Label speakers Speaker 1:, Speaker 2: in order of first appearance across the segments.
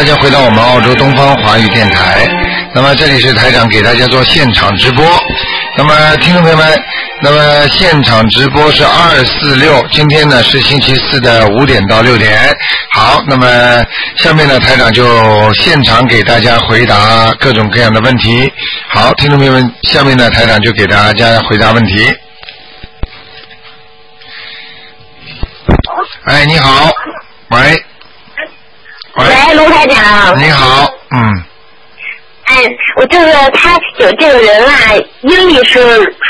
Speaker 1: 大家回到我们澳洲东方华语电台。那么这里是台长给大家做现场直播。那么听众朋友们，那么现场直播是246，今天呢是星期四的5点到6点。好，那么下面呢台长就现场给大家回答各种各样的问题。好，听众朋友们，下面呢台长就给大家回答问题。哎，你好，喂。
Speaker 2: 喂，卢台长。
Speaker 1: 你好，
Speaker 2: 哎，我这个他有这个人啊，阴历是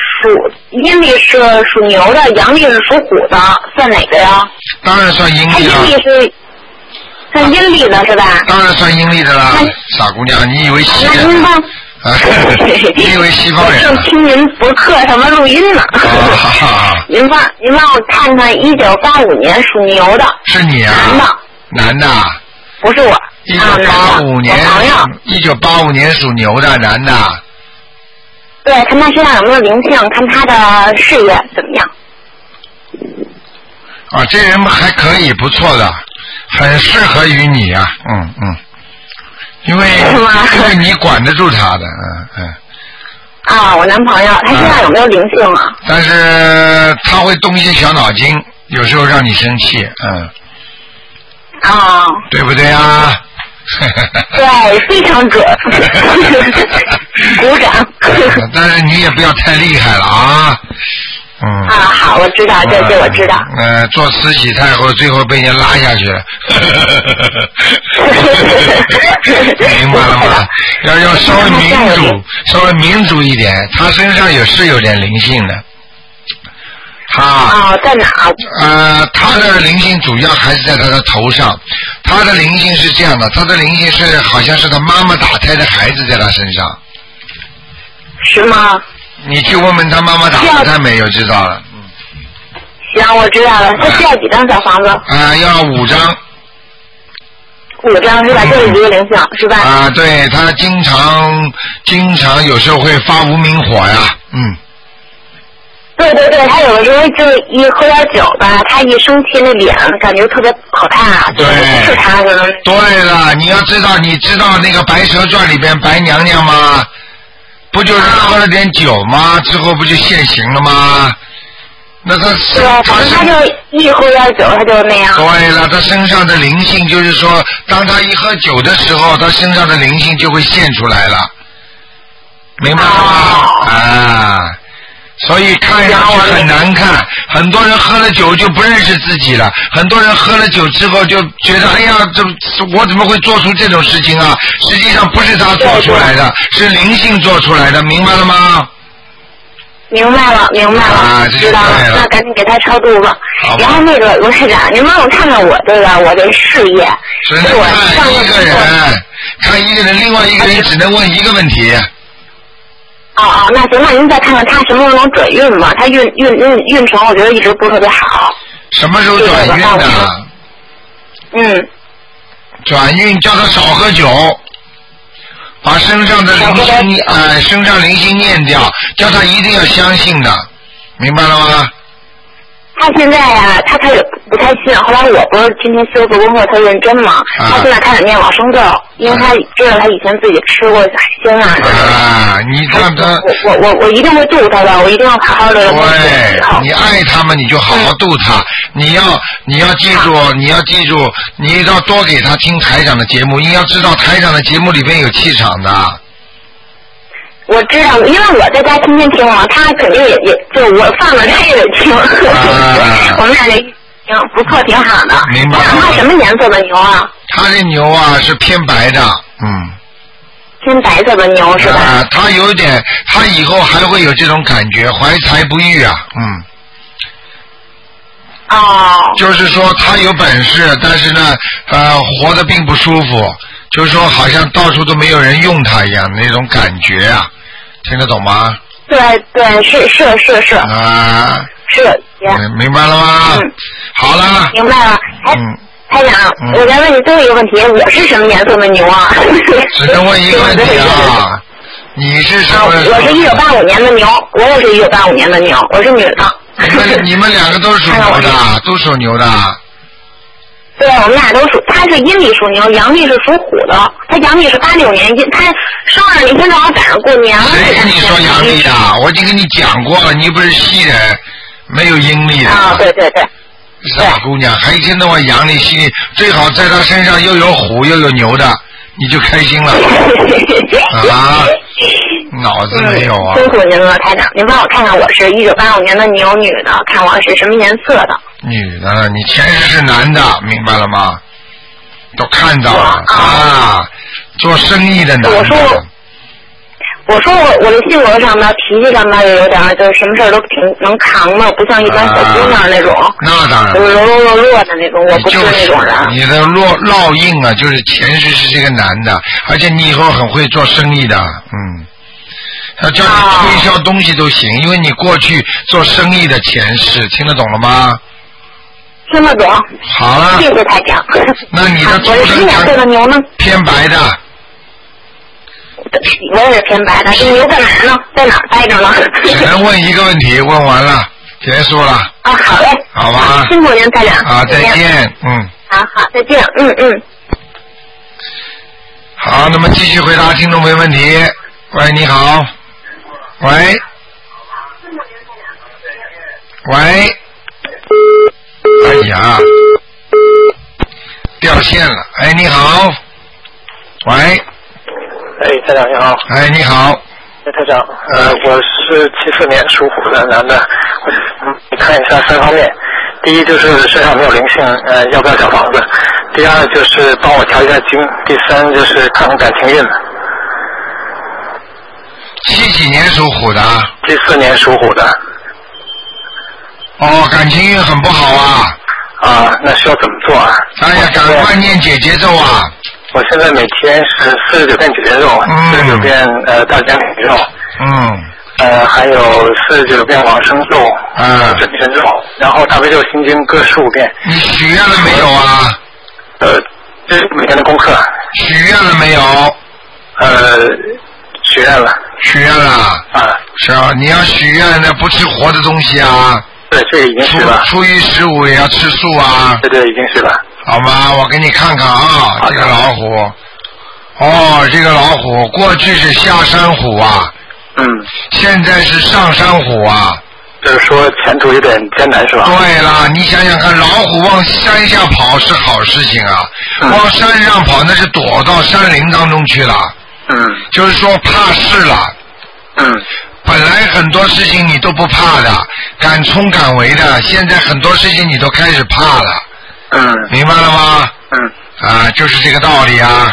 Speaker 2: 属牛的，阳历是属虎的，算哪个呀？
Speaker 1: 当然算阴历了。
Speaker 2: 他阴历是算阴历的是吧？当
Speaker 1: 然算阴历的啦，傻姑娘，你以为西人？
Speaker 2: 您帮。
Speaker 1: 你以为西方人？
Speaker 2: 我正听您博客上面录音呢。您帮我看看1985年属牛的。
Speaker 1: 是你啊？男的。
Speaker 2: 不是我。
Speaker 1: 1985年，1985年属牛的男的。
Speaker 2: 对，看他身上有没有灵性，看他的事业怎么样。
Speaker 1: 啊，这人还可以，不错的，很适合于你啊，因为你管得住他的，
Speaker 2: 啊，我男朋友，他身上有没有灵性啊？
Speaker 1: 但是他会动一些小脑筋，有时候让你生气，
Speaker 2: 啊，对
Speaker 1: 不对啊？
Speaker 2: 对，非常准，鼓掌。
Speaker 1: 但是你也不要太厉害了啊。
Speaker 2: 好，我知道，这我知道。
Speaker 1: 做慈禧太后，最后被人拉下去了。明白了吗？要稍微民主一点。他身上是有点灵性的。
Speaker 2: 在哪？
Speaker 1: 他的灵性主要还是在他的头上。他的灵性是这样的，他的灵性是好像是他妈妈打胎的孩子在他身上。
Speaker 2: 是吗？
Speaker 1: 你去问问他妈妈打过胎没有，知道了。
Speaker 2: 行，我知道了。他需要几张小房子？
Speaker 1: 要5张。
Speaker 2: 5张是吧？这是一个灵性是吧？
Speaker 1: 对，他经常有时候会发无名火呀，
Speaker 2: 对，他有的时候就一喝点酒吧，他一生气那脸感觉特别可怕，
Speaker 1: 对，
Speaker 2: 是他的。
Speaker 1: 对了，你知道那个《白蛇传》里边白娘娘吗？不就是喝了点酒吗？之后不就现形了吗？那他
Speaker 2: 就一喝点酒，他就那样。
Speaker 1: 对了，他身上的灵性就是说，当他一喝酒的时候，他身上的灵性就会现出来了，明白吗？所以看上去很难看，很多人喝了酒就不认识自己了，很多人喝了酒之后就觉得，哎呀，我怎么会做出这种事情啊？实际上不是他做出来的，是灵性做出来的，明白了吗？
Speaker 2: 明白了，知道了，那赶紧给他超度吧。然后那个罗台长，您帮我看看我这事业。
Speaker 1: 只能看一个人，另外一个人只能问一个问题。
Speaker 2: 那行，那您再看看他什么时候能转运吧？他运程我觉得一直不是特别好。
Speaker 1: 什么时候转运的？转运叫他少喝酒，把身上的灵性念掉，叫他一定要相信的，明白了吗？
Speaker 2: 他现在呀，他也不太信。后来我不是今天修做功课特认真嘛，他现在开始念往生咒，因为他知道他以前自己吃过海鲜
Speaker 1: 你看他，
Speaker 2: 我一定会度他的，我一定要好好的。
Speaker 1: 对，你爱他们，你就好好度他。你要记住，你要多给他听台长的节目，你要知道台长的节目里边有气场的。
Speaker 2: 我知道，因为我在家天天听嘛，他肯定也就我放了他也得听。我们俩这听不错，挺好的。
Speaker 1: 明白了。
Speaker 2: 他什么颜色的牛啊？
Speaker 1: 他这牛啊是偏白的，
Speaker 2: 偏白色的牛是吧？
Speaker 1: 他有点，他以后还会有这种感觉，怀才不遇啊，就是说他有本事，但是呢，活得并不舒服，就是说好像到处都没有人用他一样那种感觉啊。听得懂吗？
Speaker 2: 对，是。是。
Speaker 1: 明白了吗？好了。
Speaker 2: 明白了。台长，我再问你最后一个问题，我是什么颜色的牛啊？
Speaker 1: 只能问一个问题啊。你是什么？
Speaker 2: 我是1985年的牛，我也是1985年的牛，我是女的。
Speaker 1: 你们两个都是属牛的，都属牛的。
Speaker 2: 对，我们俩都属，他是阴历属牛，阳历是属虎的。他阳历是86年，他生日那天正好赶上过年了。
Speaker 1: 谁跟你说阳历的？我已经跟你讲过了，你不是西人，没有阴历的。
Speaker 2: 啊，对对对。
Speaker 1: 傻姑娘，还一天到晚阳历西历，最好在他身上又有虎又有牛的，你就开心了。啊，脑子没有啊。
Speaker 2: 辛苦您了，台长，您帮我看看，我是1985年的牛女的，看我是什么颜色的。女
Speaker 1: 的，你前世是男的，明白了吗？都看到了啊，做生意的男的。
Speaker 2: 我说我的性格上呢，脾气上呢也有点，就是什么事儿都挺能扛的，不像一般小姑娘那种。那当然。就是柔柔弱弱的那种，我不是那种人。
Speaker 1: 你的烙印啊，就是前世是这个男的，而且你以后很会做生意的，他叫你推销东西都行，因为你过去做生意的前世，听得懂了吗？
Speaker 2: 听得懂。
Speaker 1: 好了。
Speaker 2: 谢谢台长。
Speaker 1: 那你的
Speaker 2: 我是哪岁的牛呢？
Speaker 1: 偏白的。
Speaker 2: 我也是偏白的，这牛干嘛呢？在哪儿待着呢？
Speaker 1: 只能问一个问题，问完了，结束了。
Speaker 2: 啊，好嘞。
Speaker 1: 好吧。
Speaker 2: 辛苦您，台长。
Speaker 1: 啊，再见。
Speaker 2: 好，再见。
Speaker 1: 好，那么继续回答听众朋友问题。喂，你好。喂。喂。哎呀，掉线了。哎，你好。喂。
Speaker 3: 哎，台长你好。
Speaker 1: 哎，你好。
Speaker 3: 哎，台长，我是74年属虎的男的，你看一下3方面。第一就是身上没有灵性，要不要小房子？第二就是帮我调一下经。第三就是看看感情运。
Speaker 1: 几年属虎的
Speaker 3: ？74年属虎的。
Speaker 1: 哦，感情运很不好啊。
Speaker 3: 啊，那需要怎么做啊？
Speaker 1: 哎呀，赶快念解结咒啊！
Speaker 3: 我现在每天是49遍解结咒，49遍大吉祥天咒，还有49遍往生咒，准提咒，然后大悲咒心经各15遍。
Speaker 1: 你许愿了没有啊？
Speaker 3: 这是每天的功课。
Speaker 1: 许愿了没有？
Speaker 3: 许愿了。
Speaker 1: 许愿了。啊。是啊，你要许愿的，不吃活的东西啊。
Speaker 3: 对，这个已经许了。
Speaker 1: 初一15也要吃素啊。
Speaker 3: 对，已经许了。
Speaker 1: 好吗？我给你看看啊，这个老虎。哦，这个老虎过去是下山虎啊。现在是上山虎啊。
Speaker 3: 就是说前途有点艰难是吧？
Speaker 1: 对了，你想想看，老虎往山下跑是好事情啊，往山上跑那是躲到山林当中去了。就是说怕事了。本来很多事情你都不怕的，敢冲敢为的，现在很多事情你都开始怕了。明白了吗？就是这个道理啊。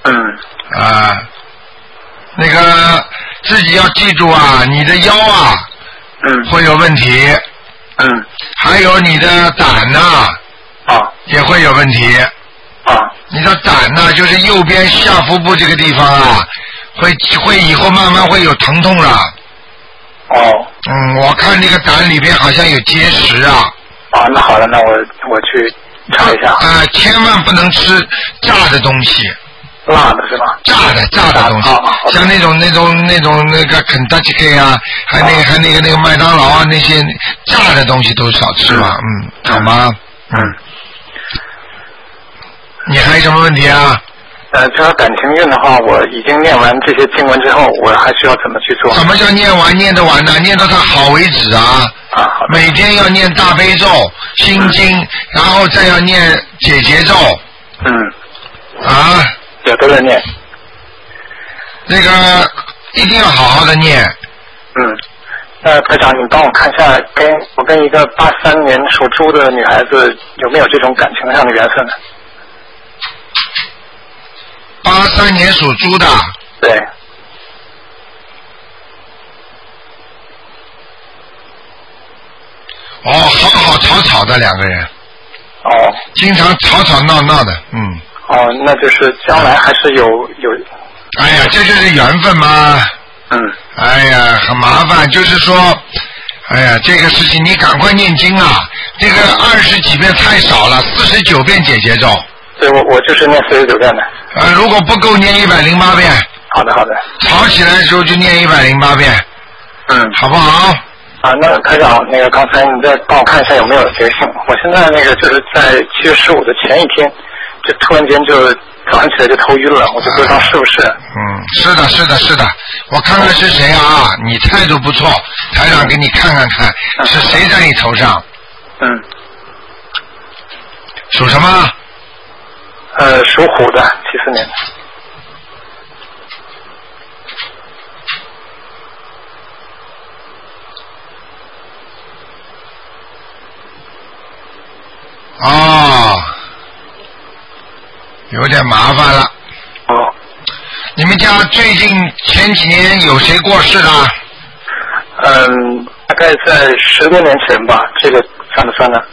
Speaker 1: 那个自己要记住啊，你的腰啊，会有问题。还有你的胆呐，也会有问题。你的胆呐，就是右边下腹部这个地方啊，会以后慢慢会有疼痛了。我看这个胆里边好像有结石啊。
Speaker 3: 那好了，那我去查一下。
Speaker 1: 千万不能吃炸的东西。
Speaker 3: 辣的是吧？
Speaker 1: 炸的东西，像那种那个肯德基 K 啊，还那个麦当劳啊，那些炸的东西都少吃嘛。好吗？你还有什么问题啊？
Speaker 3: 这个感情运的话，我已经念完这些经文之后，我还需要怎么去做？
Speaker 1: 什么叫念完念得完呢？念到它好为止啊！每天要念大悲咒、心经，然后再要念解结咒。
Speaker 3: 也都在念。
Speaker 1: 那个一定要好好的念。
Speaker 3: 台长，你帮我看一下，我跟一个83年属猪的女孩子有没有这种感情上的缘分呢
Speaker 1: ？83年属猪的。
Speaker 3: 对。
Speaker 1: 好吵的两个人。经常吵闹闹的。
Speaker 3: 那就是将来还是有。
Speaker 1: 哎呀，这就是缘分嘛。哎呀，很麻烦，就是说，哎呀，这个事情你赶快念经啊！这个20几遍太少了，49遍解结咒。
Speaker 3: 对，我就是念49遍的。
Speaker 1: 如果不够，念108遍。
Speaker 3: 好的。
Speaker 1: 吵起来的时候就念108遍。好不好？
Speaker 3: 啊，那台长，那个刚才你再帮我看一下有没有灵性？我现在那个就是在7月15的前一天，就突然间就早上起来就头晕了，我就不知道是不是。
Speaker 1: 是的，是的，是的。我看看是谁啊？你态度不错，台长给你看看看，是谁在你头上？属什么？
Speaker 3: 属虎的，74年。
Speaker 1: 哦，有点麻烦了。
Speaker 3: 哦。
Speaker 1: 你们家最近前几年有谁过世的？
Speaker 3: 大概在10多年前吧，这个算不算呢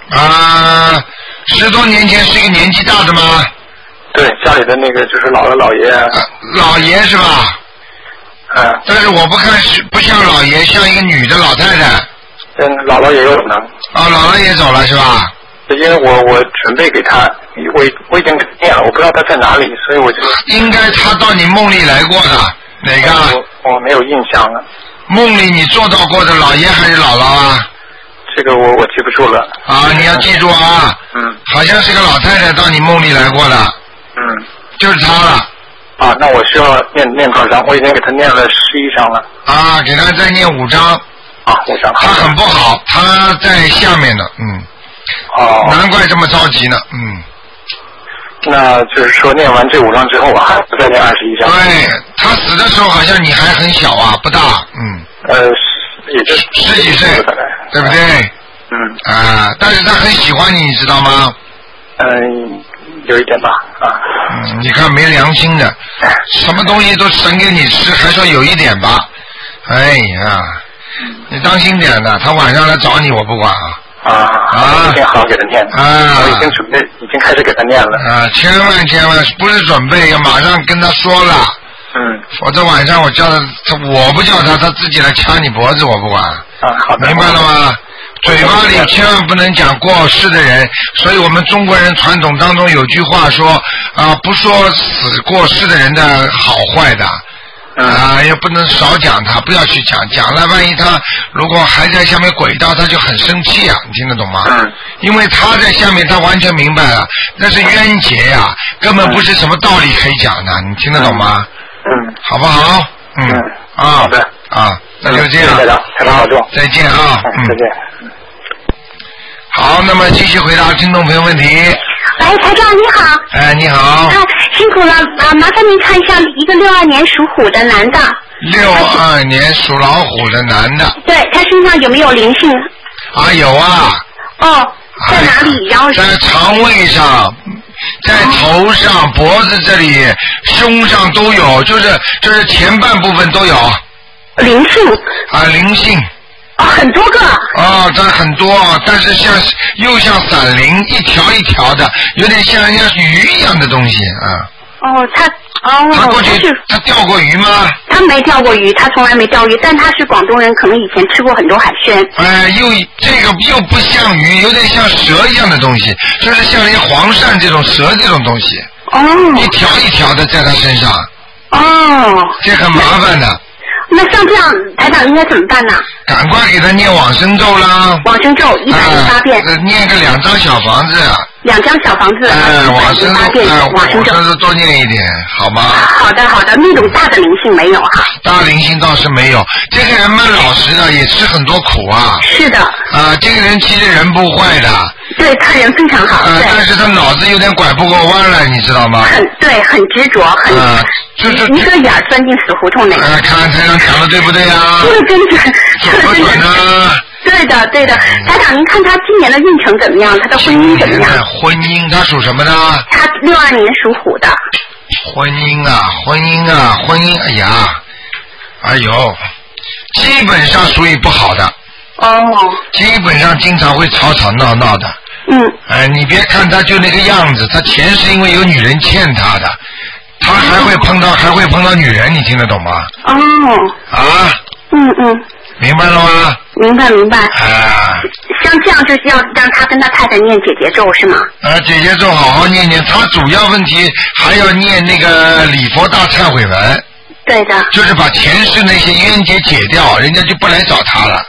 Speaker 1: ？10多年前是一个年纪大的吗？
Speaker 3: 对，家里的那个就是老爷。
Speaker 1: 老爷是吧？但是我不看是不像老爷，像一个女的老太太。
Speaker 3: 姥姥也有可能。
Speaker 1: 姥姥也走了是吧？
Speaker 3: 因为我准备给他，我已经给他念了，我不知道他在哪里，所以我就。
Speaker 1: 应该他到你梦里来过的，哪个？
Speaker 3: 我没有印象了。
Speaker 1: 梦里你做到过的老爷还是姥姥啊？
Speaker 3: 这个我记不住了。
Speaker 1: 你要记住啊。好像是个老太太到你梦里来过的。就是她了。
Speaker 3: 那我需要念多少章？我已经给他念了11章了。
Speaker 1: 给他再念5章。
Speaker 3: 5章。
Speaker 1: 他很不好，他在下面呢，难怪这么着急呢，
Speaker 3: 那就是说念完这5章之后，还再念21章。
Speaker 1: 对，他死的时候好像你还很小啊，不大，
Speaker 3: 也就
Speaker 1: 10几岁，对不对？但是他很喜欢你，你知道吗？
Speaker 3: 有一点吧，
Speaker 1: 你看没良心的，什么东西都省给你吃，还说有一点吧？哎呀，你当心点的，他晚上来找你，我不管啊。
Speaker 3: 我一定好好给他念。我已经准备，已经开始给他念了。
Speaker 1: 千万不是准备，要马上跟他说了。否则晚上我叫他，我不叫他，他自己来掐你脖子，我不管。
Speaker 3: 好的。
Speaker 1: 明白了吗？嘴巴里千万不能讲过世的人，所以我们中国人传统当中有句话说不说过世的人的好坏的。也不能少讲他，不要去讲了，万一他如果还在下面轨道，他就很生气啊，你听得懂吗？因为他在下面，他完全明白了，那是冤结呀，根本不是什么道理可以讲的，你听得懂吗？好不好？
Speaker 3: 好的。
Speaker 1: 那就这样。
Speaker 3: 台长好重。
Speaker 1: 再见啊。
Speaker 3: 再见。
Speaker 1: 好，那么继续回答听众朋友问题。
Speaker 4: 喂，台长你好。
Speaker 1: 你好。
Speaker 4: 辛苦了麻烦您看一下一个62年属虎的男的。
Speaker 1: 62年属老虎的男的。
Speaker 4: 对，他身上有没有灵性？
Speaker 1: 有啊。
Speaker 4: 在哪里？然后
Speaker 1: 在肠胃上，在头上、脖子这里、胸上都有，就是前半部分都有。
Speaker 4: 灵性。
Speaker 1: 灵性。
Speaker 4: 很多个。
Speaker 1: 这很多，但是又像闪灵，一条一条的，有点像人家鱼一样的东西
Speaker 4: 他
Speaker 1: 过去他钓过鱼吗？
Speaker 4: 他没钓过鱼，他从来没钓鱼，但他是广东人，可能以前吃过很多海鲜。
Speaker 1: 这个又不像鱼，有点像蛇一样的东西，就是像人家黄鳝这种蛇这种东西。一条一条的在他身上。这很麻烦的。
Speaker 4: 那像这样，台长应该怎么办呢？
Speaker 1: 赶快给他念往生咒啦！
Speaker 4: 往生咒108遍。
Speaker 1: 念个2张小房子。
Speaker 4: 2张小房子。
Speaker 1: 往生咒，
Speaker 4: 往生咒
Speaker 1: 多念一点，好吗？
Speaker 4: 好的，那种大的灵性没有哈。
Speaker 1: 大灵性倒是没有，这个人蛮老实的，也吃很多苦啊。
Speaker 4: 是的。
Speaker 1: 这个人其实人不坏的。
Speaker 4: 对，他人非常好。
Speaker 1: 但是他脑子有点拐不过弯来，你知道吗？
Speaker 4: 很执着，就是一个眼钻进死胡同那个。
Speaker 1: 看台长讲的对不对啊？
Speaker 4: 这个真是。
Speaker 1: 准不准呢？
Speaker 4: 对的。台长，您看他今年的运程怎么样？他的婚姻怎么样？
Speaker 1: 婚姻，他属什么呢？
Speaker 4: 他62年属虎的。
Speaker 1: 婚姻，哎呦，基本上属于不好的。基本上经常会吵吵闹闹的。你别看他就那个样子，他前世因为有女人欠他的，他还会碰到女人，你听得懂吗？明白了吗？
Speaker 4: 明白。像这样就是要让他跟他太太念姐姐咒是吗？
Speaker 1: 姐姐咒好好念念，他主要问题还要念那个礼佛大忏悔文。
Speaker 4: 对的。
Speaker 1: 就是把前世那些冤结解掉，人家就不来找他了。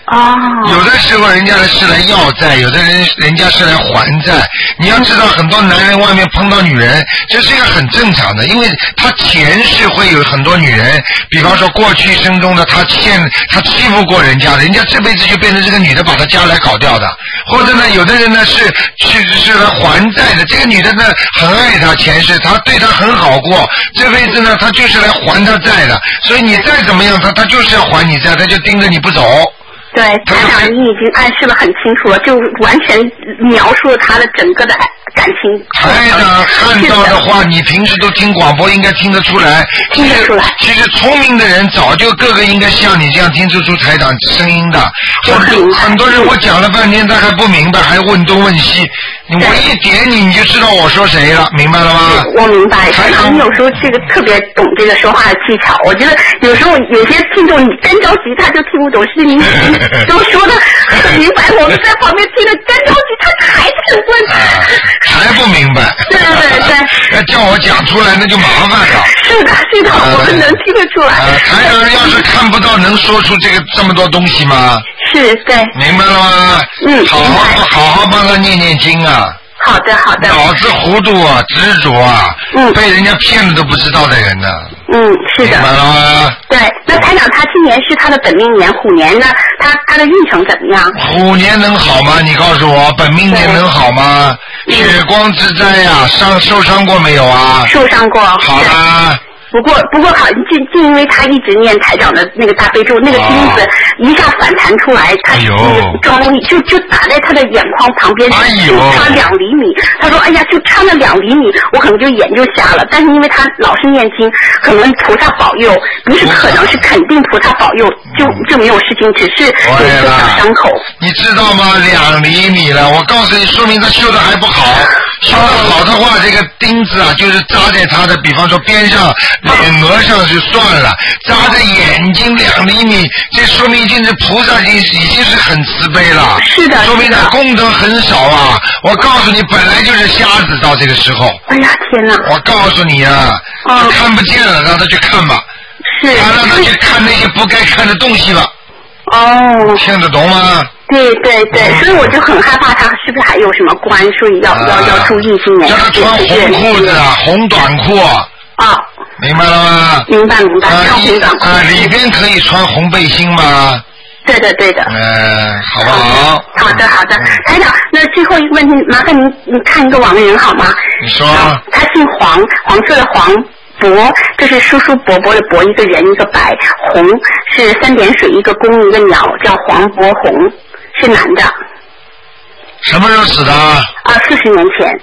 Speaker 1: 有的时候人家是来要债，有的人家是来还债。你要知道，很多男人外面碰到女人，这是一个很正常的，因为他前世会有很多女人，比方说过去生中的他欺负过人家，人家这辈子就变成这个女的把他家来搞掉的，或者呢，有的人呢是来还债的，这个女的呢很爱他前世，他对他很好过，这辈子呢他就是来还他债的，所以你再怎么样，他就是要还你债，他就盯着你不走。
Speaker 4: 对，台长，你已经暗示了很清楚了，就完全描述了他的整个的感情。
Speaker 1: 台长看到的话，你平时都听广播，应该听得出来。
Speaker 4: 听得出来。
Speaker 1: 其实聪明的人早就个个应该像你这样听得出台长声音的。很多人我讲了半天，他还不明白，还问东问西。我一点你就知道我说谁了，明白了吗？
Speaker 4: 我明白。台长，你有时候这个特别懂这个说话的技巧。我觉得有时候有些听众你干着急，他就听不懂，是你都说的很明白，我们在旁边听着干着急，他还是问，
Speaker 1: 还不明白。
Speaker 4: 对。
Speaker 1: 要叫我讲出来，那就麻烦了。是
Speaker 4: 的，我们能听得出来。
Speaker 1: 台长要是看不到，能说出这么多东西吗？
Speaker 4: 是，对。
Speaker 1: 明白了吗？好好帮他念念经啊。
Speaker 4: 好的。
Speaker 1: 脑子糊涂啊，执着啊，被人家骗了都不知道的人呢。
Speaker 4: 是的。
Speaker 1: 明白了吗？
Speaker 4: 对，那台长，他今年是他的本命年虎年呢，他的运程怎么样？
Speaker 1: 虎年能好吗？你告诉我，本命年能好吗？血光之灾呀，受伤过没有啊？
Speaker 4: 受伤过。
Speaker 1: 好啦。
Speaker 4: 不过好，就因为他一直念台长的那个大悲咒，那个钉子一下反弹出来，他那个重力就打在他的眼眶旁边，就差2厘米。他说：“哎呀，就差那2厘米，我可能就眼就瞎了。”但是因为他老是念经，可能菩萨保佑，不是可能是肯定菩萨保佑，就没有事情，只是有一个小伤口。
Speaker 1: 你知道吗？2厘米了，我告诉你，说明他修的还不好。修的好的话，这个钉子啊，就是扎在他的，比方说边上。脸额上就算了，扎在眼睛2厘米，这说明就是菩萨已经是很慈悲了。
Speaker 4: 是的，
Speaker 1: 说明他功德很少啊！我告诉你，本来就是瞎子到这个时候。
Speaker 4: 哎呀，天哪！
Speaker 1: 我告诉你啊，他看不见了，让他去看吧。
Speaker 4: 是。
Speaker 1: 让他去看那些不该看的东西吧。听得懂吗？
Speaker 4: 对，所以我就很害怕他是不是还有什么关，所以要注意今年。
Speaker 1: 叫他穿红裤子啊，红短裤啊。明白了吗？
Speaker 4: 明白。
Speaker 1: 里边可以穿红背心吗？
Speaker 4: 对的。
Speaker 1: 好不好？
Speaker 4: 好的。台长，那最后一个问题，麻烦您看一个亡人好吗？
Speaker 1: 你说。
Speaker 4: 他姓黄，黄色的黄，伯，这是叔叔伯伯的伯，一个人一个白，红是3点水一个公一个鸟，叫黄伯红，是男的。
Speaker 1: 什么时候死的
Speaker 4: ？40年前。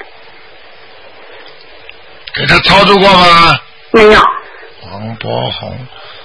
Speaker 1: 给他操作过吗？
Speaker 4: 没有。
Speaker 1: 黄伯红。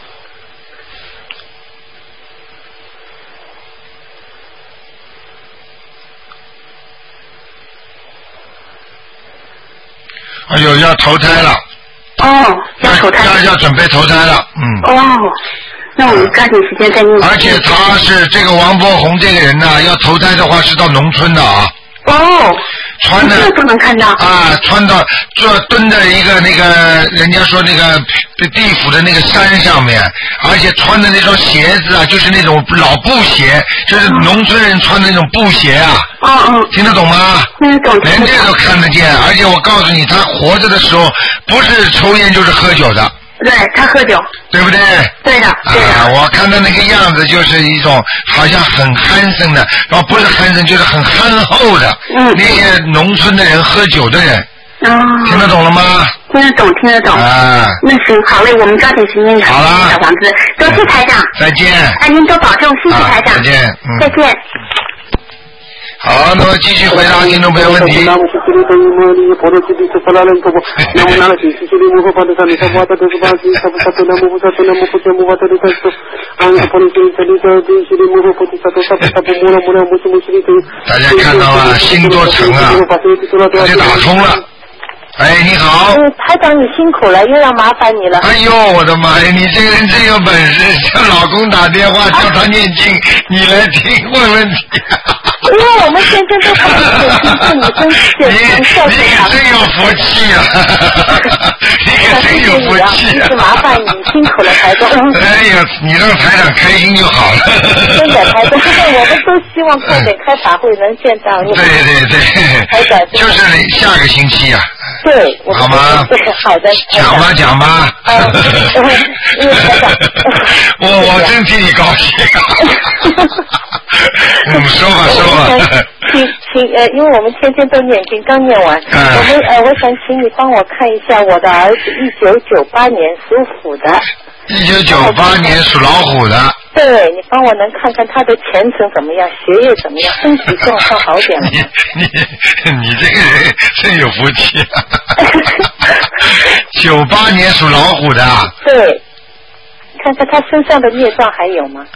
Speaker 1: 哎呦，要投胎了。
Speaker 4: 要投胎。
Speaker 1: 要准备投胎了，
Speaker 4: 那我们抓紧时间再念。
Speaker 1: 而且他是这个王伯红这个人呢，要投胎的话是到农村的啊。穿的
Speaker 4: 这都能看到
Speaker 1: 穿到蹲在一个那个人家说那个地府的那个山上面，而且穿的那双鞋子啊，就是那种老布鞋，就是农村人穿的那种布鞋啊。听得懂吗？
Speaker 4: 听得懂。
Speaker 1: 连这都看得见，而且我告诉你，他活着的时候不是抽烟就是喝酒的。
Speaker 4: 对，他喝酒。
Speaker 1: 对不对？
Speaker 4: 对的。
Speaker 1: 我看他那个样子就是一种好像很憨生的，然后不是憨生就是很憨厚的。那些农村的人喝酒的人。听得懂了吗？
Speaker 4: 听得懂。那行，好嘞，我们抓紧时间
Speaker 1: 好了，
Speaker 4: 小房子，多谢台长。
Speaker 1: 再见。
Speaker 4: 您多保重，谢谢台长。
Speaker 1: 再见。
Speaker 4: 再见。
Speaker 1: 好，那么继续回答听众朋友问题。大家看到了，星多成啊，他就打通了。你好。
Speaker 5: 台长，你辛苦了，又要麻烦你了。
Speaker 1: 哎呦，我的妈呀！你这个人真有本事，叫老公打电话叫他念经，你来听问问题。
Speaker 5: 因为我们天天都帮你身体健康，
Speaker 1: 你可真有福气啊！你可真有福气啊！
Speaker 5: 是麻烦你辛苦了，台长。
Speaker 1: 哎呀，你让台长开心就好了。
Speaker 5: 真的，台长，我们都希望快点开法会能见到你。
Speaker 1: 对，台长就是下个星期啊。
Speaker 5: 对，
Speaker 1: 好吗？
Speaker 5: 对，好的。
Speaker 1: 讲吧。我真替你高兴。说吧。
Speaker 5: 因为我们天天都念经，刚念完。我想请你帮我看一下我的儿子，1998年属虎的。
Speaker 1: 1998年属老虎的。
Speaker 5: 对，你帮我能看看他的前程怎么样，学业怎么样，身体状况好点了吗？
Speaker 1: 你这个人真有福气。98年属老虎的。
Speaker 5: 对，看看他身上的孽障还有吗？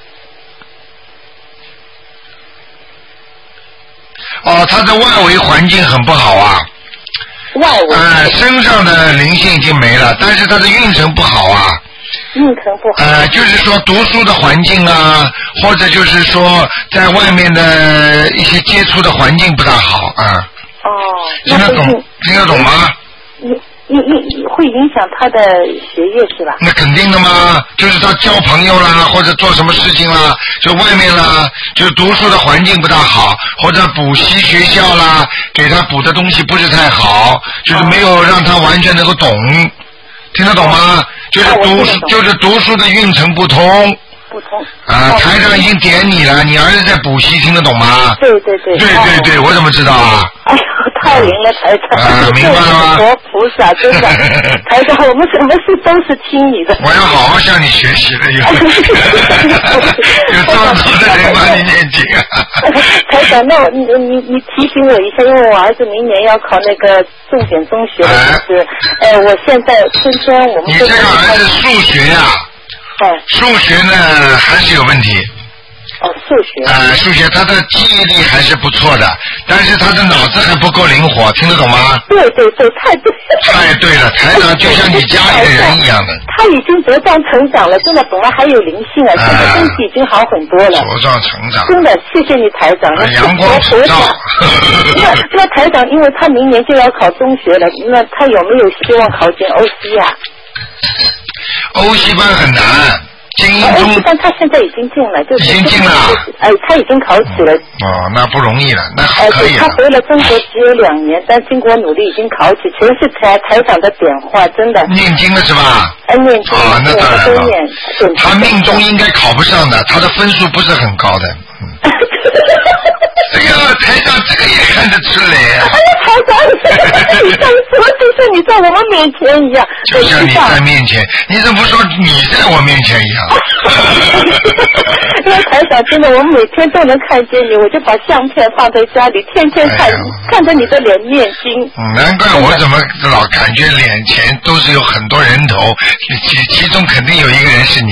Speaker 1: 他的外围环境很不好啊。
Speaker 5: 外围。
Speaker 1: 身上的灵性已经没了，但是他的运程不好啊。
Speaker 5: 运程不好。
Speaker 1: 就是说读书的环境啊，或者就是说在外面的一些接触的环境不大好啊。听得懂吗？
Speaker 5: 会影响他的学业是吧？
Speaker 1: 那肯定的嘛，就是他交朋友啦，或者做什么事情啦，就外面啦，就读书的环境不大好，或者补习学校啦，给他补的东西不是太好，就是没有让他完全能够懂，听得懂吗？就是读书的运程不通。台长已经点你了，你儿子在补习，听得懂吗？对，我怎么知道啊？
Speaker 5: 哎呦，太灵了，台长！
Speaker 1: 明白了吗？
Speaker 5: 佛菩萨，真的，台长，我们什么事都是听你的。
Speaker 1: 我要好好向你学习的，有这么多的人帮你念经啊！
Speaker 5: 台长，那你提醒我一下，因为我儿子明年要考那个重点中学了，我现在天天我们。
Speaker 1: 你这个儿子数学呀？数学呢还是有问题。数学他的记忆力还是不错的，但是他的脑子还不够灵活，听得懂吗？
Speaker 5: 对，太对了，
Speaker 1: 台长就像你家里的人一样的。
Speaker 5: 他已经茁壮成长了，真的，本来还有灵性啊，现在身体已经好很多了。
Speaker 1: 茁壮成长。
Speaker 5: 真的，谢谢你台长。
Speaker 1: 阳光普照。
Speaker 5: 那台长，因为他明年就要考中学了，那他有没有希望考进欧西啊？
Speaker 1: 欧西班很难，精英中。
Speaker 5: 欧西班他现在已经进了，
Speaker 1: 已经进了。
Speaker 5: 他已经考取了。
Speaker 1: 那不容易了，那可以了。
Speaker 5: 他回了中国只有2年，但经过努力已经考取，全是台长的点化，真的。
Speaker 1: 念经了是吧？
Speaker 5: 念经。
Speaker 1: 那当然了。他命中应该考不上的，他的分数不是很高的。哎呀，台长这个也看得出来啊！
Speaker 5: 哎呀，台长，你像说就是你在我们面前一样，
Speaker 1: 就像你在面前，你怎么不说你在我面前一样？
Speaker 5: 因为台长真的，我们每天都能看见你，我就把相片放在家里，天天看着你的脸念经。
Speaker 1: 难怪我怎么老感觉脸前都是有很多人头，其中肯定有一个人是你。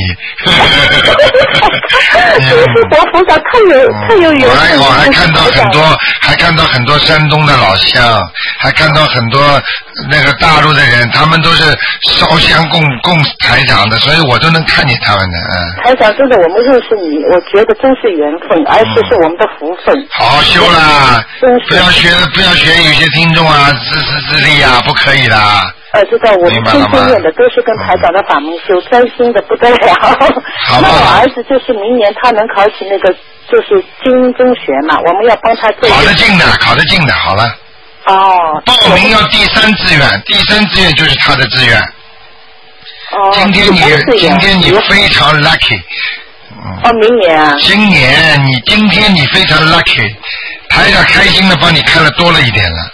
Speaker 5: 是佛菩萨，太有缘。
Speaker 1: 我还看到很多山东的老乡，还看到很多那个大陆的人，他们都是烧香供台长的，所以我都能看见他们的。
Speaker 5: 台长，真的，我们认识你，我觉得真是缘分，而且是我们的福分。
Speaker 1: 好好修啦，不要学有些听众啊，自利啊，不可以的。
Speaker 5: 知道我们天天念的都是跟台长的法门修，专心的不得了。那我儿子就是明年他能考起那个就是精英中学嘛，我们要帮他做。
Speaker 1: 考得进的，好了。报名要第3志愿，第3志愿就是他的志愿。今天你非常 lucky。
Speaker 5: 明年啊。
Speaker 1: 今天你非常 lucky， 台长开心的帮你看了多了一点了。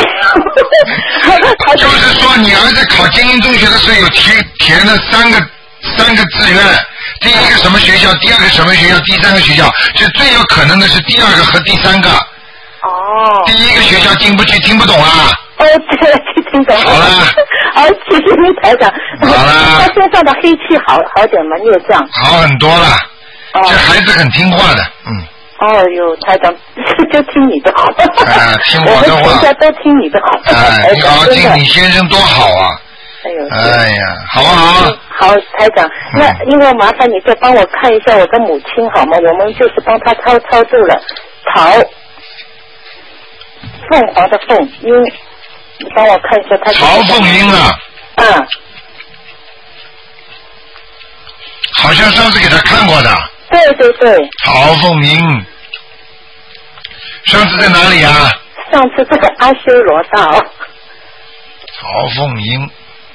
Speaker 1: 就是说你儿子考精英中学的时候有填了三个志愿，第一个什么学校，第二个什么学校，第三个学校，就最有可能的是第2个和第3个。第一个学校进不去，听不懂啊？
Speaker 5: 对，听懂了。
Speaker 1: 好了。
Speaker 5: 谢谢你台长。
Speaker 1: 好了。
Speaker 5: 他身上的黑气好点吗？孽障。
Speaker 1: 好很多了。这孩子很听话的，
Speaker 5: 台长就听你的话。
Speaker 1: 听我的话。
Speaker 5: 我们全家都听你的话。
Speaker 1: 你好好听，你先生多好啊！哎呀，好不好？
Speaker 5: 好，台长，那因为麻烦你再帮我看一下我的母亲好吗？我们就是帮她超度了，陶凤凰的凤英，你帮我看一下他。
Speaker 1: 曹凤英啊。
Speaker 5: 嗯。
Speaker 1: 好像上次给他看过的。
Speaker 5: 对对对。
Speaker 1: 曹凤英。上次在哪里啊？
Speaker 5: 上次这个阿修罗道。
Speaker 1: 曹凤英。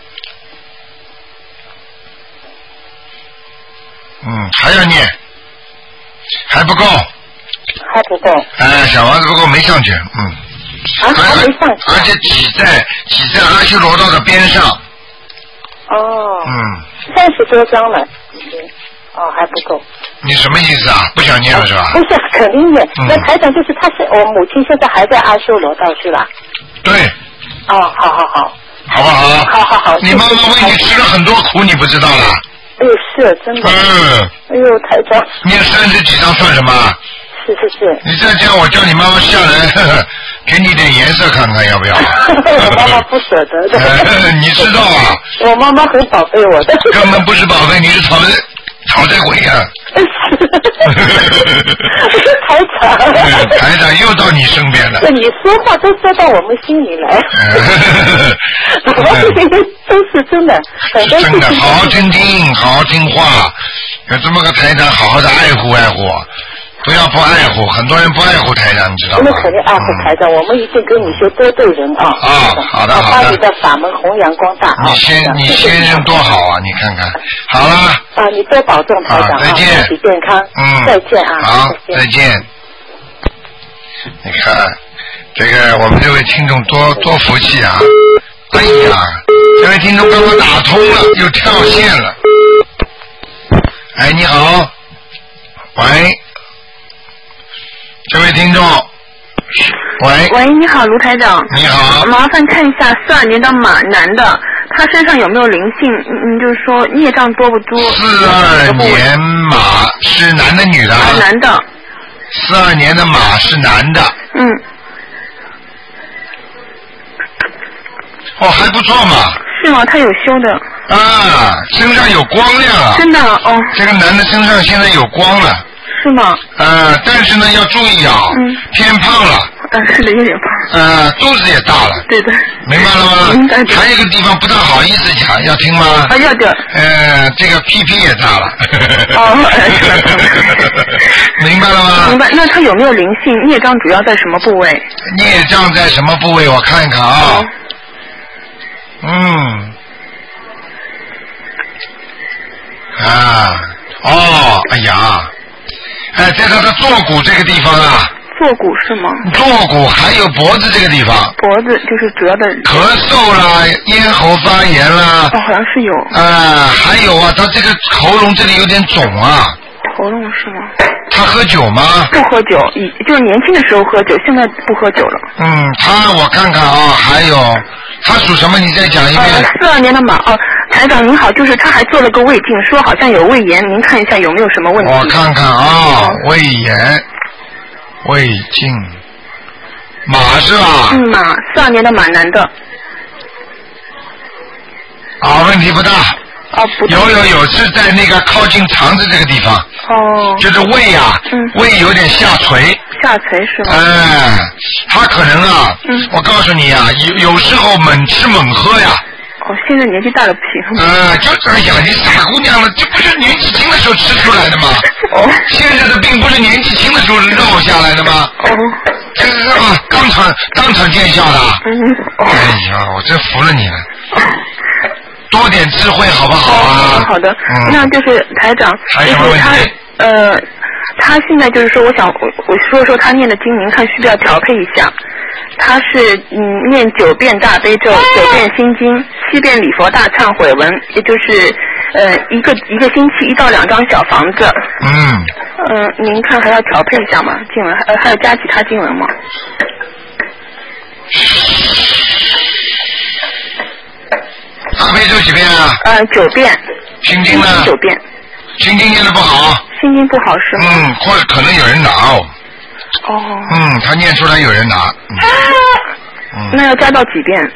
Speaker 1: 还要念，还不够。
Speaker 5: 还不够。
Speaker 1: 小房子不够，没上去。
Speaker 5: 还没上去。
Speaker 1: 而且挤在阿修罗道的边上。
Speaker 5: 哦。30多张了，已经。还不够。
Speaker 1: 你什么意思啊？不想念了是吧？
Speaker 5: 不是，肯定念。那台长就是我母亲现在还在阿修罗道是吧？
Speaker 1: 对。
Speaker 5: 好好好。
Speaker 1: 好不好？
Speaker 5: 好。
Speaker 1: 你妈妈为你吃了很多苦，你不知道了。
Speaker 5: 哎呦，是真的。哎呦，台长。
Speaker 1: 念30几张算什么？
Speaker 5: 是。
Speaker 1: 你再这样，我叫你妈妈下来，给你点颜色看看，要不要？
Speaker 5: 我妈妈不舍得的。
Speaker 1: 你知道啊？
Speaker 5: 我妈妈很宝贝我的。
Speaker 1: 根本不是宝贝，你是讨债鬼呀！台长又到你身边了。
Speaker 5: 你说话都说到我们心里来。都是真的。
Speaker 1: 是真的，好好听听，好好听话。有这么个台长，好好的爱护。不要不爱护，很多人不爱护台长，你知道吗？
Speaker 5: 我们肯定爱护台长，我们一定跟你学多对人啊！
Speaker 1: 好的。
Speaker 5: 把你的法门弘扬光大啊！
Speaker 1: 你先生多好啊！你看看，好了。
Speaker 5: 你多保重，台长
Speaker 1: 再见，
Speaker 5: 身体健康。再见啊！
Speaker 1: 好，再见。你看，这个我们这位听众多福气啊！哎呀，这位听众刚刚打通了，又跳线了。你好，喂。这位听众，喂，
Speaker 6: 你好，卢台长。
Speaker 1: 你好。
Speaker 6: 麻烦看一下42年的马男的，他身上有没有灵性？就是说孽障多不多
Speaker 1: ？42年马是男的女的？
Speaker 6: 男的。
Speaker 1: 42年的马是男的。还不错嘛。
Speaker 6: 是吗？他有修的。
Speaker 1: 身上有光亮啊。
Speaker 6: 真的
Speaker 1: 这个男的身上现在有光了。
Speaker 6: 是吗？
Speaker 1: 但是呢要注意啊，偏胖了。
Speaker 6: 是的，有点胖。
Speaker 1: 肚子也大了。对的。明白了吗？
Speaker 6: 明白。
Speaker 1: 还有一个地方不大好意思讲，要听吗？
Speaker 6: 要的。
Speaker 1: 这个屁屁也大了。明白了吗？
Speaker 6: 明白。那他有没有灵性？孽障主要在什么部位？
Speaker 1: 孽障在什么部位？我看看啊。哎呀。在他的坐骨这个地方啊。
Speaker 6: 坐骨是吗？
Speaker 1: 坐骨还有脖子这个地方。
Speaker 6: 脖子就是主要的。
Speaker 1: 咳嗽啦，咽喉发炎啦。
Speaker 6: 好像是有。
Speaker 1: 还有啊，他这个喉咙这里有点肿啊。
Speaker 6: 喉咙是吗？
Speaker 1: 他喝酒吗？
Speaker 6: 不喝酒，就是年轻的时候喝酒，现在不喝酒了。
Speaker 1: 我看看啊，还有他属什么？你再讲一遍。
Speaker 6: 42年的马台长您好，就是他还做了个胃镜，说好像有胃炎，您看一下有没有什么问题？
Speaker 1: 我看看啊，胃炎，胃镜，马是吧？
Speaker 6: 马，42年的马男的。
Speaker 1: 问题不大。有是在那个靠近肠子这个地方。就是胃啊，胃有点下垂。
Speaker 6: 下垂是吗？
Speaker 1: 他可能啊，我告诉你啊，有时候猛吃猛喝呀。
Speaker 6: 现在年纪大了不行。
Speaker 1: 就你傻姑娘了，这不是年纪轻的时候吃出来的吗？现在的病不是年纪轻的时候绕下来的吗？这是啊，当场见效的。哎呀，我真服了你了。多点智慧好不好啊？
Speaker 6: 好的。那就是台长，
Speaker 1: 还有什么问题？
Speaker 6: 他现在就是说，我说他念的经，您看需不需要调配一下？他是念9遍大悲咒，9遍心经，7遍礼佛大忏悔文，也就是一个星期1到2张小房子。您看还要调配一下吗？经文还有加其他经文吗？
Speaker 1: 大悲咒几遍啊
Speaker 6: ？9遍。
Speaker 1: 心经呢
Speaker 6: ？9遍。
Speaker 1: 心经念得不好。
Speaker 6: 心经不好是吗？
Speaker 1: 或者可能有人拿他念出来有人拿。
Speaker 6: 那要加到几遍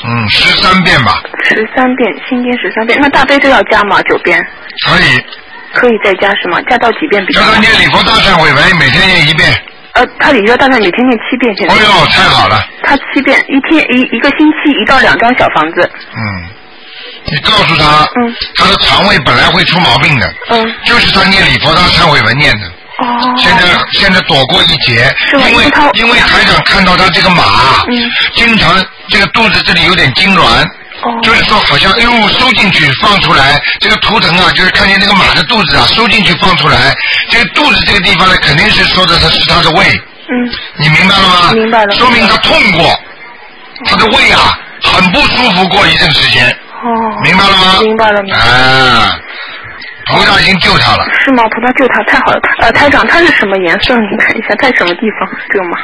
Speaker 1: ？13遍吧。
Speaker 6: 13遍，心经13遍，那大悲咒要加吗？9遍。
Speaker 1: 可以，
Speaker 6: 可以在家是吗？加到几遍比较好？
Speaker 1: 叫他念礼佛大忏悔文，每天念1遍。
Speaker 6: 他礼佛大忏每天念7遍，现在。
Speaker 1: 哎呦，太好了！
Speaker 6: 他7遍，一个星期1到2张小房子。
Speaker 1: 你告诉他，他的肠胃本来会出毛病的，就是他念礼佛大忏悔文念的。现在躲过一劫，因为台长看到他这个马，经常这个肚子这里有点痉挛。就是说好像收进去放出来，这个图腾啊，就是看见那个马的肚子啊，收进去放出来，这个肚子这个地方呢，肯定是说的是他的胃。你明白了吗？
Speaker 6: 明白了。
Speaker 1: 说明他痛过，他的胃啊很不舒服过一阵时间。明白了吗？
Speaker 6: 明白了。
Speaker 1: 菩萨已经救他了。
Speaker 6: 是吗？菩萨救他，太好了。台长，他是什么颜色？你看一下，在什么地方？这个马。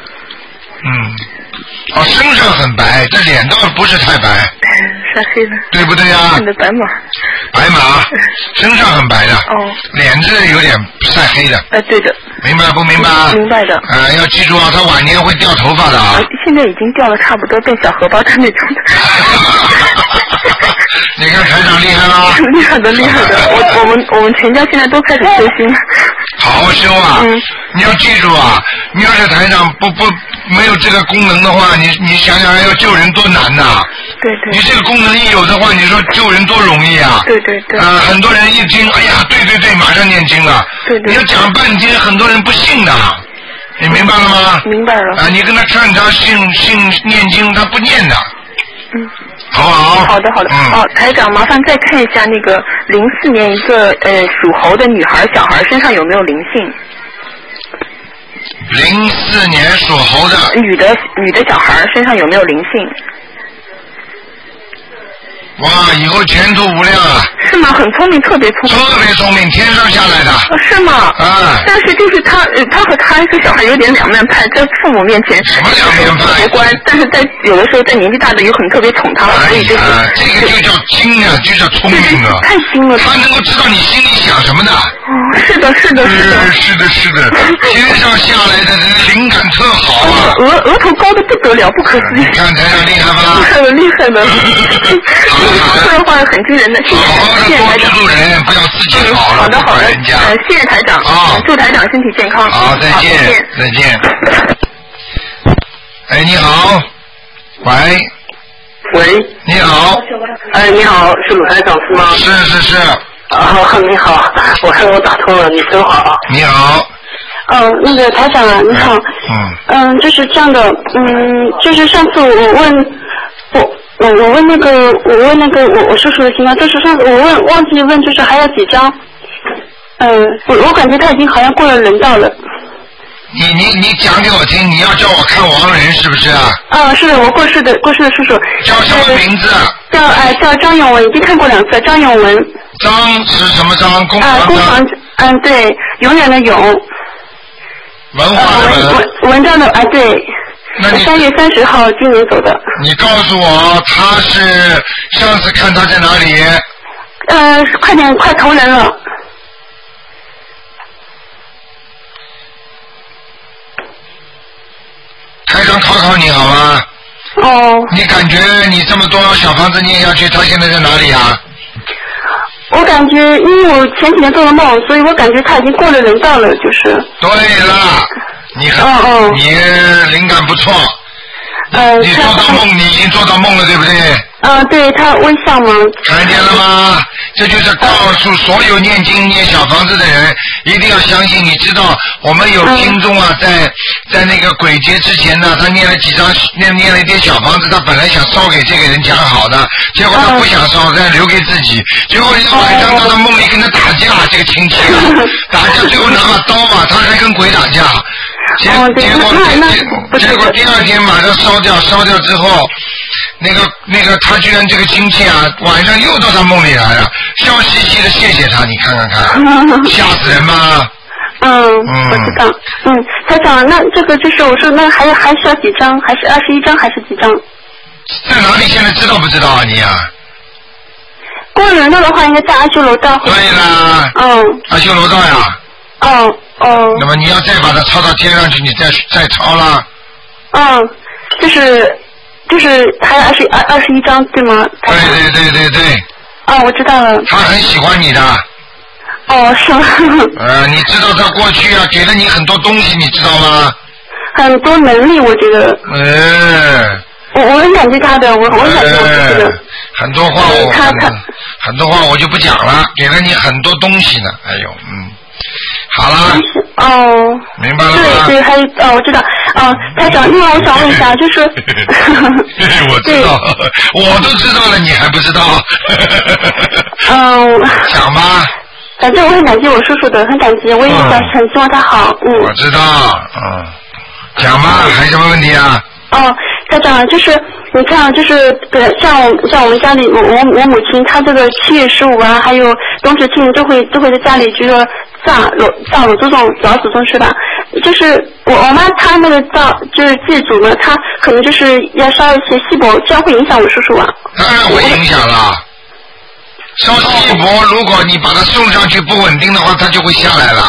Speaker 1: 身上很白，这脸倒不是太白。
Speaker 6: 晒黑了。
Speaker 1: 对不对呀？
Speaker 6: 看的白马。
Speaker 1: 白马，身上很白的。脸是有点晒黑的。
Speaker 6: 对的。
Speaker 1: 明白不明白？
Speaker 6: 明白的。
Speaker 1: 要记住啊，他晚年会掉头发的啊。
Speaker 6: 现在已经掉了差不多，变小荷包蛋那种的。
Speaker 1: 你看台长厉害吗？
Speaker 6: 厉害的，厉害的。我们全家现在都开始修心。
Speaker 1: 好好修啊！你要记住啊，你要是台长没有这个功能的话，你想想要救人多难呐！
Speaker 6: 对。
Speaker 1: 你这个功能一有的话，你说救人多容易啊！
Speaker 6: 对。
Speaker 1: 很多人一听，哎呀，对，马上念经了。对。你要讲半天，很多人不信的。你明白了吗？
Speaker 6: 明白了。
Speaker 1: 你跟他劝他信念经，他不念的。好不好？
Speaker 6: 好的。台长，麻烦再看一下那个04年一个属猴的女孩小孩身上有没有灵性
Speaker 1: ？04年属猴的
Speaker 6: 女的小孩身上有没有灵性？
Speaker 1: 哇，以后前途无量啊！
Speaker 6: 是吗？很聪明，特别聪明。
Speaker 1: 特别聪明，天上下来的。
Speaker 6: 是吗？但是就是他和他这小孩有点两面派，在父母面前
Speaker 1: 什么两面派？
Speaker 6: 特别乖，但是在有的时候在年纪大的又很特别宠他，所以就是
Speaker 1: 这个就叫精啊，就叫聪明啊。
Speaker 6: 太精了。
Speaker 1: 他能够知道你心里想什么的。
Speaker 6: 是的。
Speaker 1: 是的，天上下来的灵感特好啊。
Speaker 6: 额头高的不得了，不可思议。
Speaker 1: 你看台长厉害吧？
Speaker 6: 厉害的。说的话很惊人的，谢谢台长。
Speaker 1: 多助人，不要自己好了。
Speaker 6: 好的，谢谢台长。祝台长身体健康。
Speaker 1: 好，再见。你好。
Speaker 3: 喂。
Speaker 1: 你好。
Speaker 3: 你好，是鲁台长是吗？
Speaker 1: 是。
Speaker 3: 你好，我打通了，你真好。
Speaker 1: 你好。
Speaker 5: 那个台长啊，你好。就是这样的，就是上次我问那个我叔叔的情况，就是上次我忘记问，就是还有几张，我感觉他已经好像过了人道了。
Speaker 1: 你讲给我听，你要叫我看亡人是不是啊？
Speaker 5: 是的，我过世的叔叔。
Speaker 1: 叫什么名字？
Speaker 5: 叫张永文，已经看过2次，张永文。
Speaker 1: 张是什么张？工
Speaker 5: 房对，永远的永。
Speaker 1: 文化的
Speaker 5: 文章的对。3月30号今年走的。
Speaker 1: 你告诉我，他是上次看他在哪里？
Speaker 5: 快投人了。
Speaker 1: 台长考你好吗？你感觉你这么多小房子念下去，他现在在哪里啊？
Speaker 5: 我感觉，因为我前几天做了梦，所以我感觉他已经过了人道了，就是。对
Speaker 1: 了，你灵感不错。你做到梦，你已经做到梦了，对不对？
Speaker 5: 对，他微笑吗？
Speaker 1: 看见了吗？这就是告诉所有念经念小房子的人，一定要相信。你知道，我们有听众啊，在那个鬼节之前呢，他念了几张，念了一点小房子，他本来想烧给这个人讲好的，结果他不想烧，再留给自己。结果一晚上到他梦里跟他打架，这个亲戚打架，最后拿把刀嘛，他还跟鬼打架。结果第二天马上烧掉之后，那个他居然这个亲戚啊，晚上又到他梦里来了，笑嘻嘻的谢谢他，你看看，吓死人吗？
Speaker 5: 我知道。台长，那这个就是我说，那还需要几张？还是21张还是几张？
Speaker 1: 在哪里？现在知道不知道啊你啊？
Speaker 5: 过人道的话，应该在阿修罗道。
Speaker 1: 对啦。阿修罗道呀。那么你要再把它抄到天上去，你再抄啦。
Speaker 5: 就是还有21张对吗？
Speaker 1: 对。
Speaker 5: 我知道了。
Speaker 1: 他很喜欢你的。
Speaker 5: 哦，是吗？
Speaker 1: 你知道他过去啊给了你很多东西，你知道吗？
Speaker 5: 很多能力，我觉得。我很感激他的，我很感激我自己的。
Speaker 1: 很多话很多话我就不讲了，给了你很多东西呢。哎呦，好了。
Speaker 5: 哦。
Speaker 1: 明白了吗？
Speaker 5: 对，还有我知道。台长，另外我想问一下，就是。
Speaker 1: 我知道，我都知道了，你还不知道？讲吧。
Speaker 5: 反正我很感激我叔叔的，很感激，我也很希望他好。
Speaker 1: 我知道，讲吧，还有什么问题啊？
Speaker 5: 台长，就是你看，就是像我们家里，我母亲，她这个7月15啊，还有冬至庆都会在家里就是造老祖宗是吧？就是我妈她那个就是祭祖呢，她可能就是要烧一些锡箔，这样会影响我叔叔啊？
Speaker 1: 当然会影响了。烧锡箔，如果你把它送上去不稳定的话，它就会下来了。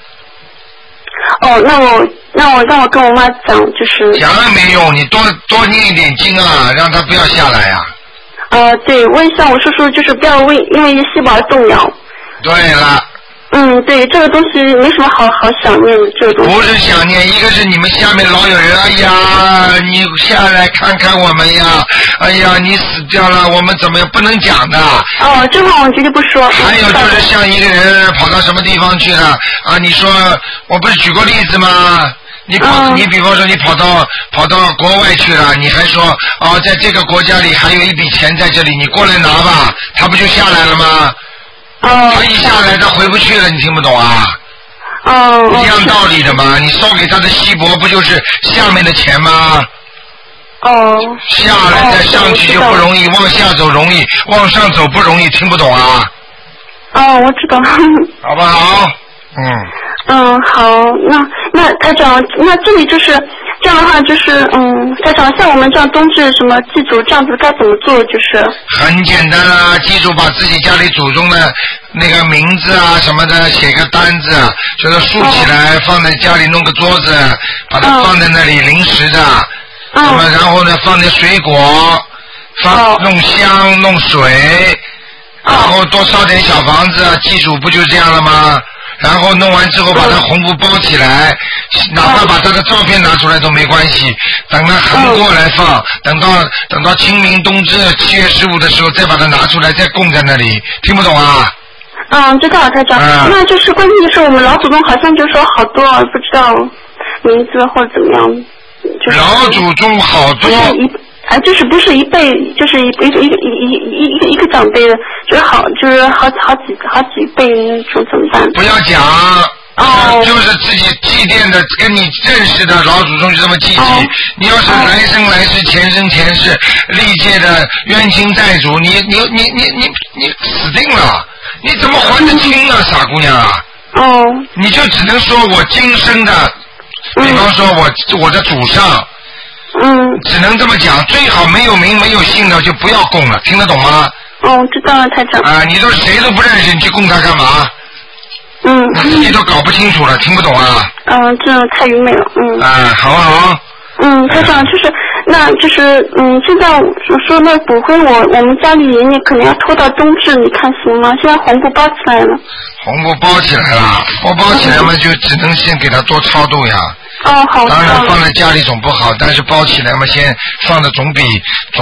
Speaker 5: 那我跟我妈讲，就是
Speaker 1: 讲了没用，你多念一点经啊，让他不要下来呀。
Speaker 5: 对，问一下我叔叔，就是不要因为细胞而动摇。
Speaker 1: 对了。
Speaker 5: 对，这个东西没什么好想念的，这个东西。不
Speaker 1: 是想念，一个是你们下面老有人，哎呀，你下来看看我们呀，哎呀，你死掉了，我们怎么样？不能讲的。
Speaker 5: 这话我绝对不说。
Speaker 1: 还有就是像一个人跑到什么地方去了啊？你说我不是举过例子吗？你比方说你跑到国外去了，你还说在这个国家里还有一笔钱在这里，你过来拿吧，他不就下来了吗？他一下来他回不去了，你听不懂啊？一样道理的嘛，你烧给他的锡箔不就是下面的钱吗？下来再上去就不容易，往下走容易，往上走不容易，听不懂啊？
Speaker 5: 我知道。
Speaker 1: 好不好？
Speaker 5: 好，那台长，那这里就是这样的话，就是台长，像我们这样冬至什么祭祖这样子该怎么做？就是
Speaker 1: 很简单啊，记住把自己家里祖宗的那个名字啊什么的写个单子，就是竖起来放在家里，弄个桌子，把它放在那里临时的，那么然后呢放点水果，弄香弄水，然后多烧点小房子，记住不就这样了吗？然后弄完之后把它红布包起来，哪怕把他的照片拿出来都没关系，等它横过来放，等到清明冬至7月15的时候再把它拿出来再供在那里，听不懂啊？
Speaker 5: 知道台长。那就是关键是我们老祖宗好像就说好多不知道名字或者怎么样。就是、
Speaker 1: 老祖宗好多。
Speaker 5: 就是不是一辈，就是一个长辈的，就是好几辈那种怎么办？
Speaker 1: 不要讲，就是自己祭奠的，跟你认识的老祖宗就这么祭祭。你要是来生来世、前生前世历届的冤亲债主，你死定了，你怎么还得清啊，傻姑娘啊？你就只能说我今生的，比方说我的祖上。只能这么讲，最好没有名没有姓的就不要供了，听得懂吗？
Speaker 5: 知道了，台长。
Speaker 1: 你都谁都不认识，你去供他干嘛？你自己都搞不清楚了，听不懂啊？
Speaker 5: 这太愚昧了，
Speaker 1: 好不好？
Speaker 5: 台长那就是现在说那骨灰我们家里你可能要拖到冬至，你看行吗？现在红布包起来了。
Speaker 1: 红布包起来了，包起来嘛就只能先给他多超度呀。
Speaker 5: 好。
Speaker 1: 当然放在家里总不好，但是包起来嘛，先放的总比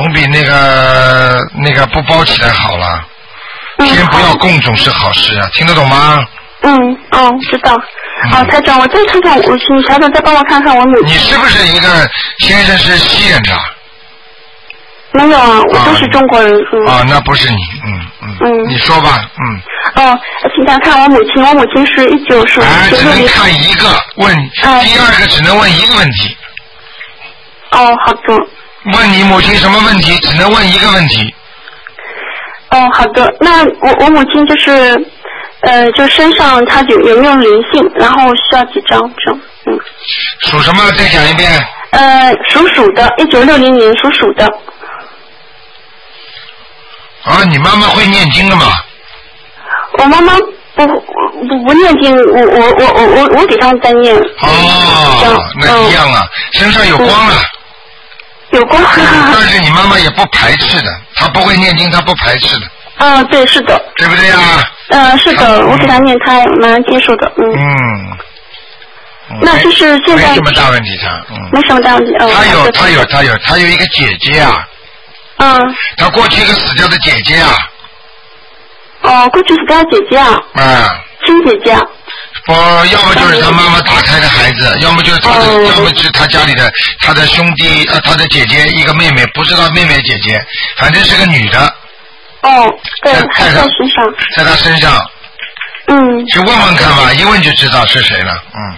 Speaker 1: 那个不包起来好了。先不要供总是好事啊，听得懂吗？
Speaker 5: 知道。台长，我再看看，你台长再帮我看看我母亲。
Speaker 1: 你是不是一个先生是西人的？
Speaker 5: 没有啊，我都是中国人。
Speaker 1: 那不是你，你说吧，
Speaker 5: 请大家看我母亲是19
Speaker 1: 只能看一个问，第二个只能问一个问题。
Speaker 5: 好的。
Speaker 1: 问你母亲什么问题？只能问一个问题。
Speaker 5: 好的，那我母亲就是就身上她有没有灵性，然后需要几张这样？
Speaker 1: 属什么？再讲一遍。
Speaker 5: 属的，1960年属的。
Speaker 1: 你妈妈会念经的吗？
Speaker 5: 我妈妈不念经，我给他们在念。
Speaker 1: 那一样啊，身上有光了。
Speaker 5: 有光。
Speaker 1: 但是你妈妈也不排斥的，她不会念经，她不排斥的。
Speaker 5: 对，是的。
Speaker 1: 对不对啊？
Speaker 5: 是的，我给他念，他马上接受的，那就是现在
Speaker 1: 没什么大问题，
Speaker 5: 没什么大问题。
Speaker 1: 他有一个姐姐啊。他过去一个死掉的姐姐啊。
Speaker 5: 过去死掉的姐姐啊。亲姐姐啊。
Speaker 1: 要么就是他妈妈打胎的孩子，要么就是他的，要么是他家里的他的兄弟他的姐姐一个妹妹，不是他妹妹姐姐，反正是个女的。
Speaker 5: 对，在他身上。
Speaker 1: 在他身上。去问问看吧，一问就知道是谁了。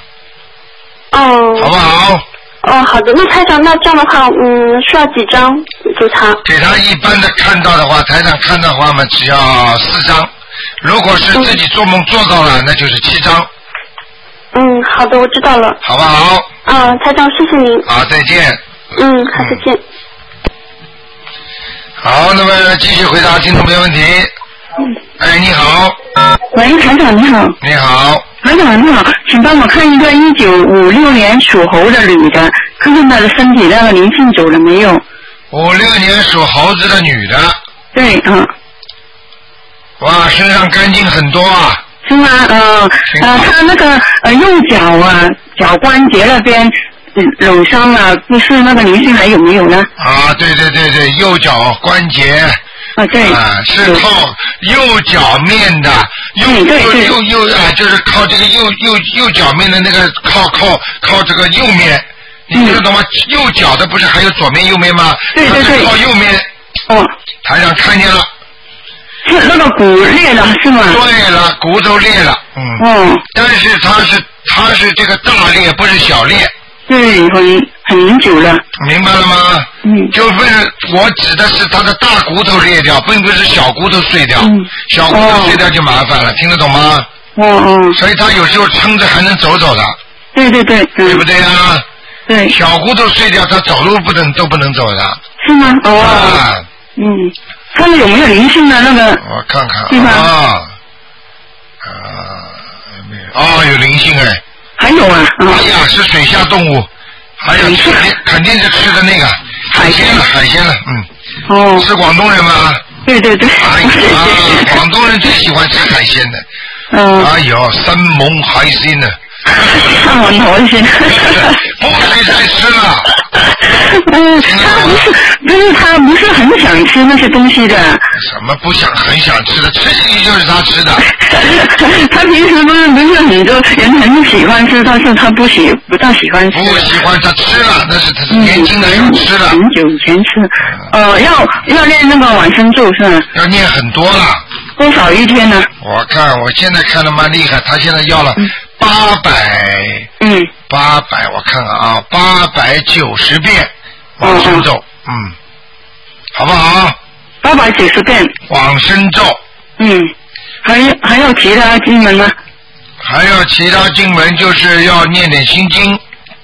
Speaker 1: 好不好？
Speaker 5: 好的，那台长，那这样的话，需要几张给他？
Speaker 1: 给他一般的看到的话，台长看到的话嘛，只要4张。如果是自己做梦做到了，那就是7张。
Speaker 5: 好的，我知道了。
Speaker 1: 好不好？
Speaker 5: 台长，谢谢您。
Speaker 1: 好，再见。
Speaker 5: 好，再见。
Speaker 1: 好，那么继续回答听众朋友问题。你好。
Speaker 7: 喂，台长你好。
Speaker 1: 你好。
Speaker 7: 台长你好，请帮我看一个1956年属猴的女的，看看她的身体那个灵性走了没有
Speaker 1: ？56年属猴子的女的。
Speaker 7: 对，
Speaker 1: 哇，身上干净很多啊。
Speaker 7: 是吗？她那个右脚啊，脚关节那边扭伤啊，不是那个灵性还有没有呢？
Speaker 1: 对，右脚关节。
Speaker 7: 对。
Speaker 1: 是靠右脚面的，就是靠这个右脚面的那个靠这个右面，你听得懂吗？右脚的不是还有左面右面吗？
Speaker 7: 对，
Speaker 1: 靠右面。台上看见了。
Speaker 7: 是那个骨裂了是吗？
Speaker 1: 对了，骨头裂了。但是它是这个大裂，不是小裂。
Speaker 7: 对，很久了。
Speaker 1: 明白了吗？就是我指的是他的大骨头裂掉，并不是小骨头碎掉。小骨头碎掉就麻烦了，听得懂吗？所以他有时候撑着还能走的。
Speaker 7: 对。
Speaker 1: 对不对啊？
Speaker 7: 对。
Speaker 1: 小骨头碎掉，他走路都不能走的。
Speaker 7: 是吗？看看有没有灵性的那个。
Speaker 1: 我看看有灵性哎。
Speaker 7: 还有啊。
Speaker 1: 是水下动物，还有肯定是吃的那个海鲜了。是广东人吗？
Speaker 7: 对。
Speaker 1: 广东人最喜欢吃海鲜的。生猛海鲜呢。
Speaker 7: 上网头先。
Speaker 1: 不许再吃了。
Speaker 7: 他不是很想吃那些东西的。
Speaker 1: 什么很想吃的？吃进去就是他吃的。
Speaker 7: 他平时不是很多人很喜欢吃，但是他不大喜欢吃。
Speaker 1: 不喜欢他吃了，他是年轻的时候吃了。
Speaker 7: 很久以前吃。要念那个往生咒是吧？
Speaker 1: 要念很多了。
Speaker 7: 多少一天呢？
Speaker 1: 我现在看的蛮厉害，他现在要了800。800，我看看890遍往生咒。好不好
Speaker 7: ？890遍
Speaker 1: 往生咒。
Speaker 7: 还有其他经文吗？
Speaker 1: 还有其他经文，就是要念点心经。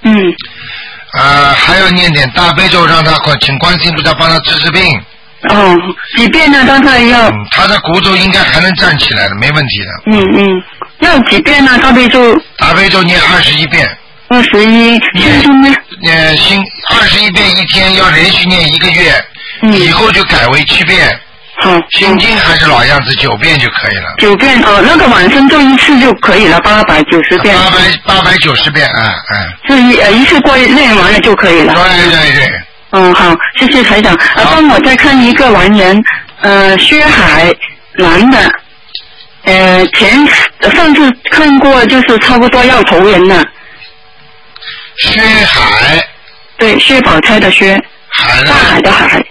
Speaker 1: 还要念点大悲咒，让他请观世音菩萨帮他治病。
Speaker 7: 几遍呢？刚才要。
Speaker 1: 他的骨头应该还能站起来的，没问题
Speaker 7: 的。要几遍呢？大悲咒。
Speaker 1: 大悲咒念21遍。
Speaker 7: 21。心经呢
Speaker 1: ？21遍一天，要连续念1个月。以后就改为7遍。心经还是老样子，9遍就可以了。
Speaker 7: 9遍那个往生咒一次就可以了，890遍。
Speaker 1: 890遍，
Speaker 7: 是一次过念完了就可以了。
Speaker 1: 对。
Speaker 7: 好，谢谢台长。帮我再看一个完人，薛海，男的，上次看过，就是差不多要投人了。
Speaker 1: 薛海。
Speaker 7: 对，薛宝钗的薛。大海的海。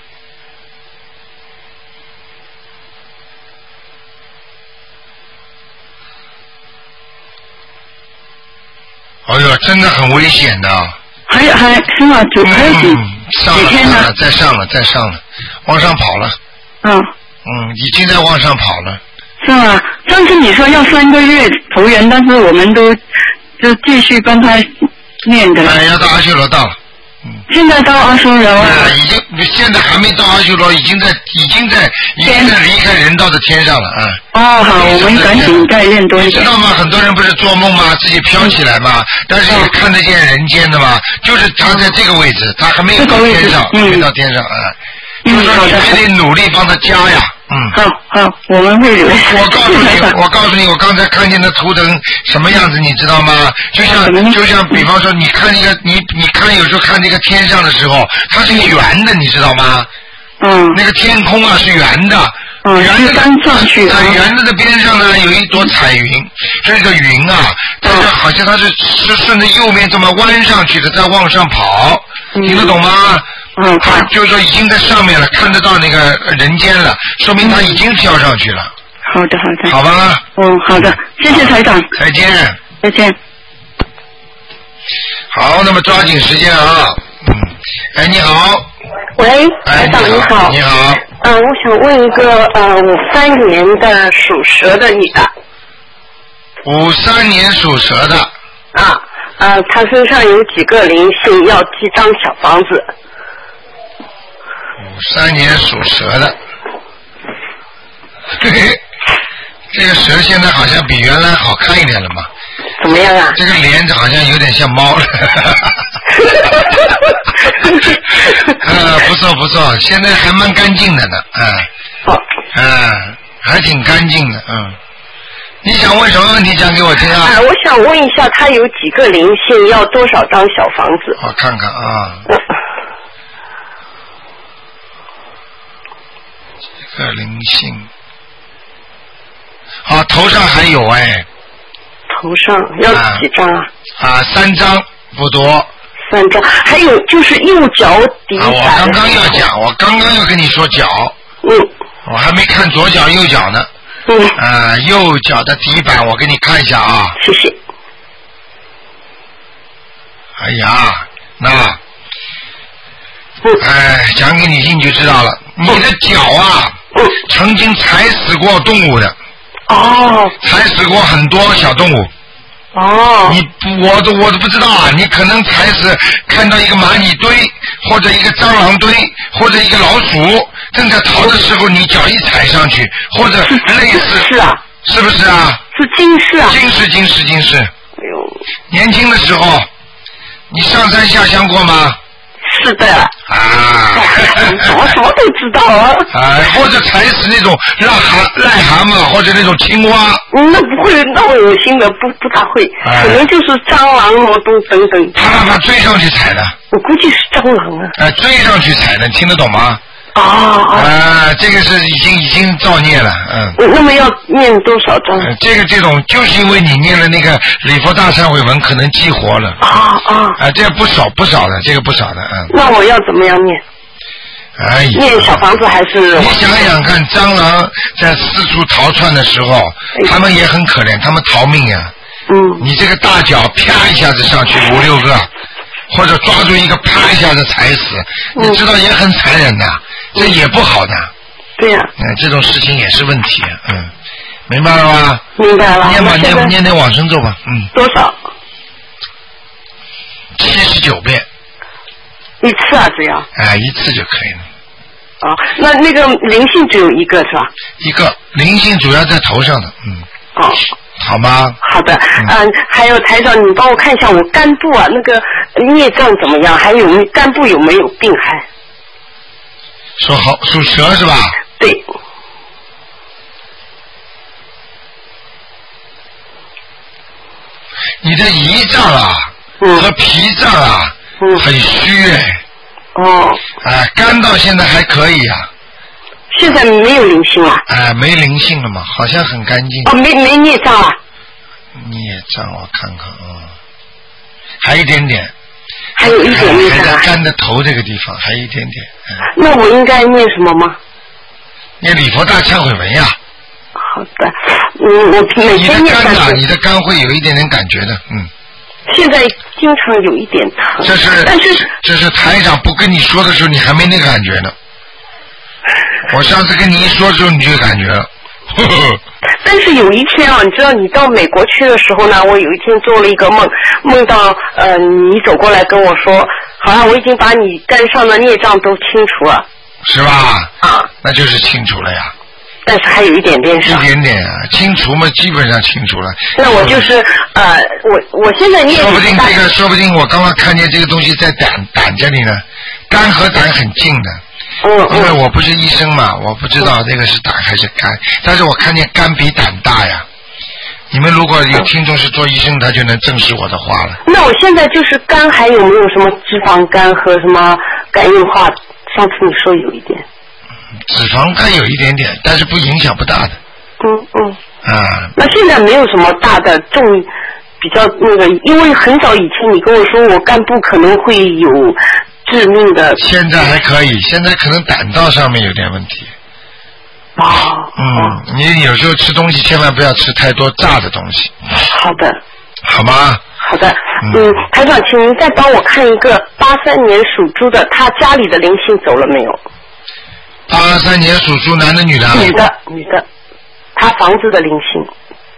Speaker 1: 真的很危险的。
Speaker 7: 还是吗？还有几天呢？
Speaker 1: 再上了，往上跑了。已经在往上跑了。
Speaker 7: 是吗？上次你说要3个月投人，但是我们都就继续帮他念的。
Speaker 1: 要到阿修罗道了。
Speaker 7: 现在到阿修罗了。
Speaker 1: 现在还没到阿修罗，已经在离开人道的天上了
Speaker 7: 好，我们赶紧再练多一点。
Speaker 1: 你知道吗？很多人不是做梦吗？自己飘起来嘛，但是也看得见人间的嘛。就是他在这个位置，他还没有到天上，没到天上就是说你还得努力帮他加呀。
Speaker 7: 好，我们会留。
Speaker 1: 我告诉你，我刚才看见的图腾什么样子，你知道吗？就像，比方说，你看那个，你看有时候看这个天上的时候，它是圆的，你知道吗？那个天空啊是圆的。圆的
Speaker 7: 上去，
Speaker 1: 圆的边上呢有一朵彩云，这个云啊，它是好像它是顺着右面这么弯上去的，再往上跑，听得懂吗？它就是说已经在上面了，看得到那个人间了，说明它已经飘上去了。
Speaker 7: 好的，
Speaker 1: 好吧。
Speaker 7: 好的，谢谢台长。
Speaker 1: 再见。
Speaker 7: 再见。
Speaker 1: 好，那么抓紧时间啊。你好。
Speaker 8: 喂，台长你好。
Speaker 1: 你好。
Speaker 8: 我想问一个53年的属蛇的女的。
Speaker 1: 53年属蛇的。
Speaker 8: 她身上有几个灵性，要几张小房子
Speaker 1: ？53年属蛇的。嘿嘿，这个蛇现在好像比原来好看一点了嘛？
Speaker 8: 怎么样啊？
Speaker 1: 这个脸好像有点像猫了。不错，现在还蛮干净的呢。还挺干净的。你想问什么问题讲给我听啊？
Speaker 8: 我想问一下，她有几个灵性，要多少张小房子？
Speaker 1: 我看看啊。几个灵性。头上还有
Speaker 8: 头上要几张啊
Speaker 1: ？3张不多。
Speaker 8: 3张，还有就是右脚底板。
Speaker 1: 我刚刚要跟你说脚。我还没看左脚右脚呢。右脚的底板我给你看一下啊。
Speaker 8: 谢谢。
Speaker 1: 哎呀，那，讲给你听你就知道了。你的脚啊，曾经踩死过动物的。踩死过很多小动物。我都不知道啊！你可能踩死看到一个蚂蚁堆，或者一个蟑螂堆，或者一个老鼠正在逃的时候，你脚一踩上去，或者类似。
Speaker 8: 是啊。
Speaker 1: 是不是啊？
Speaker 8: 是近视啊。
Speaker 1: 近视。哎呦。年轻的时候，你上山下乡过吗？
Speaker 8: 是的。我什么都知道啊。
Speaker 1: 或者踩死那种癞蛤蟆，或者那种青蛙。
Speaker 8: 那不会那么恶心的，不大会，可能就是蟑螂、螺洞等等。
Speaker 1: 他追上去踩的。
Speaker 8: 我估计是蟑螂啊。
Speaker 1: 追上去踩的，听得懂吗？这个是已经造孽了。
Speaker 8: 那么要念多少章？
Speaker 1: 这种就是因为你念了那个礼佛大忏悔文，可能激活了。这个不少的，这个不少的。
Speaker 8: 那我要怎么样念？念小房子还是？
Speaker 1: 你想想看，蟑螂在四处逃窜的时候，他们也很可怜，他们逃命呀。你这个大脚啪一下子上去5、6个，或者抓住一个啪一下子踩死，你知道也很残忍的，这也不好的。
Speaker 8: 对呀。
Speaker 1: 这种事情也是问题。明白了吗？
Speaker 8: 明白了。
Speaker 1: 念往生咒吧。
Speaker 8: 多少
Speaker 1: ？79遍。
Speaker 8: 一次啊，只要。
Speaker 1: 一次就可以了。
Speaker 8: 那个灵性只有一个是吧？
Speaker 1: 一个灵性主要在头上的。好吗？
Speaker 8: 好的。还有台长，你帮我看一下我肝部啊，那个孽障怎么样？还有肝部有没有病还？
Speaker 1: 属蛇是吧？
Speaker 8: 对。
Speaker 1: 你的胰脏啊，和脾脏啊，很虚肝到现在还可以啊。
Speaker 8: 现在没有灵性了。
Speaker 1: 没灵性了嘛，好像很干净。
Speaker 8: 没孽障啊。
Speaker 1: 孽障我看看还一点点。
Speaker 8: 还有一点孽障。
Speaker 1: 还在肝的头这个地方，还一点点。
Speaker 8: 那我应该念什么吗？
Speaker 1: 念礼佛大忏悔文呀。
Speaker 8: 好的。我每天念。
Speaker 1: 你的肝会有一点点感觉的。
Speaker 8: 现在经常有一点疼。
Speaker 1: 这是台长不跟你说的时候，你还没那个感觉呢。我上次跟你一说之后，你就有感觉了。
Speaker 8: 但是有一天啊，你知道你到美国去的时候呢，我有一天做了一个梦，梦到你走过来跟我说，好像我已经把你肝上的孽障都清除了。
Speaker 1: 是吧？那就是清除了呀。
Speaker 8: 但是还有一点点少。
Speaker 1: 一点点啊，清除嘛，基本上清除了。
Speaker 8: 那我就是我现在念。说
Speaker 1: 不定我刚刚看见这个东西在胆这里呢，肝和胆很近的。 因为我不是医生嘛，我不知道这个是胆还是肝，但是我看见肝比胆大呀。你们如果有听众是做医生，他就能证实我的话了。
Speaker 8: 那我现在就是肝还有没有什么脂肪肝和什么肝硬化？上次你说有一点。
Speaker 1: 脂肪肝有一点点，但是不影响不大的。
Speaker 8: 那现在没有什么大的重比较那个，因为很早以前你跟我说我肝部可能会有致命的。
Speaker 1: 现在还可以，现在可能胆道上面有点问题。你有时候吃东西千万不要吃太多炸的东西。
Speaker 8: 好的。
Speaker 1: 好吗？
Speaker 8: 好的。台长，请您再帮我看一个83年属猪的，他家里的灵性走了没有
Speaker 1: ？83年属猪，男的女的？
Speaker 8: 女的，他房子的灵性。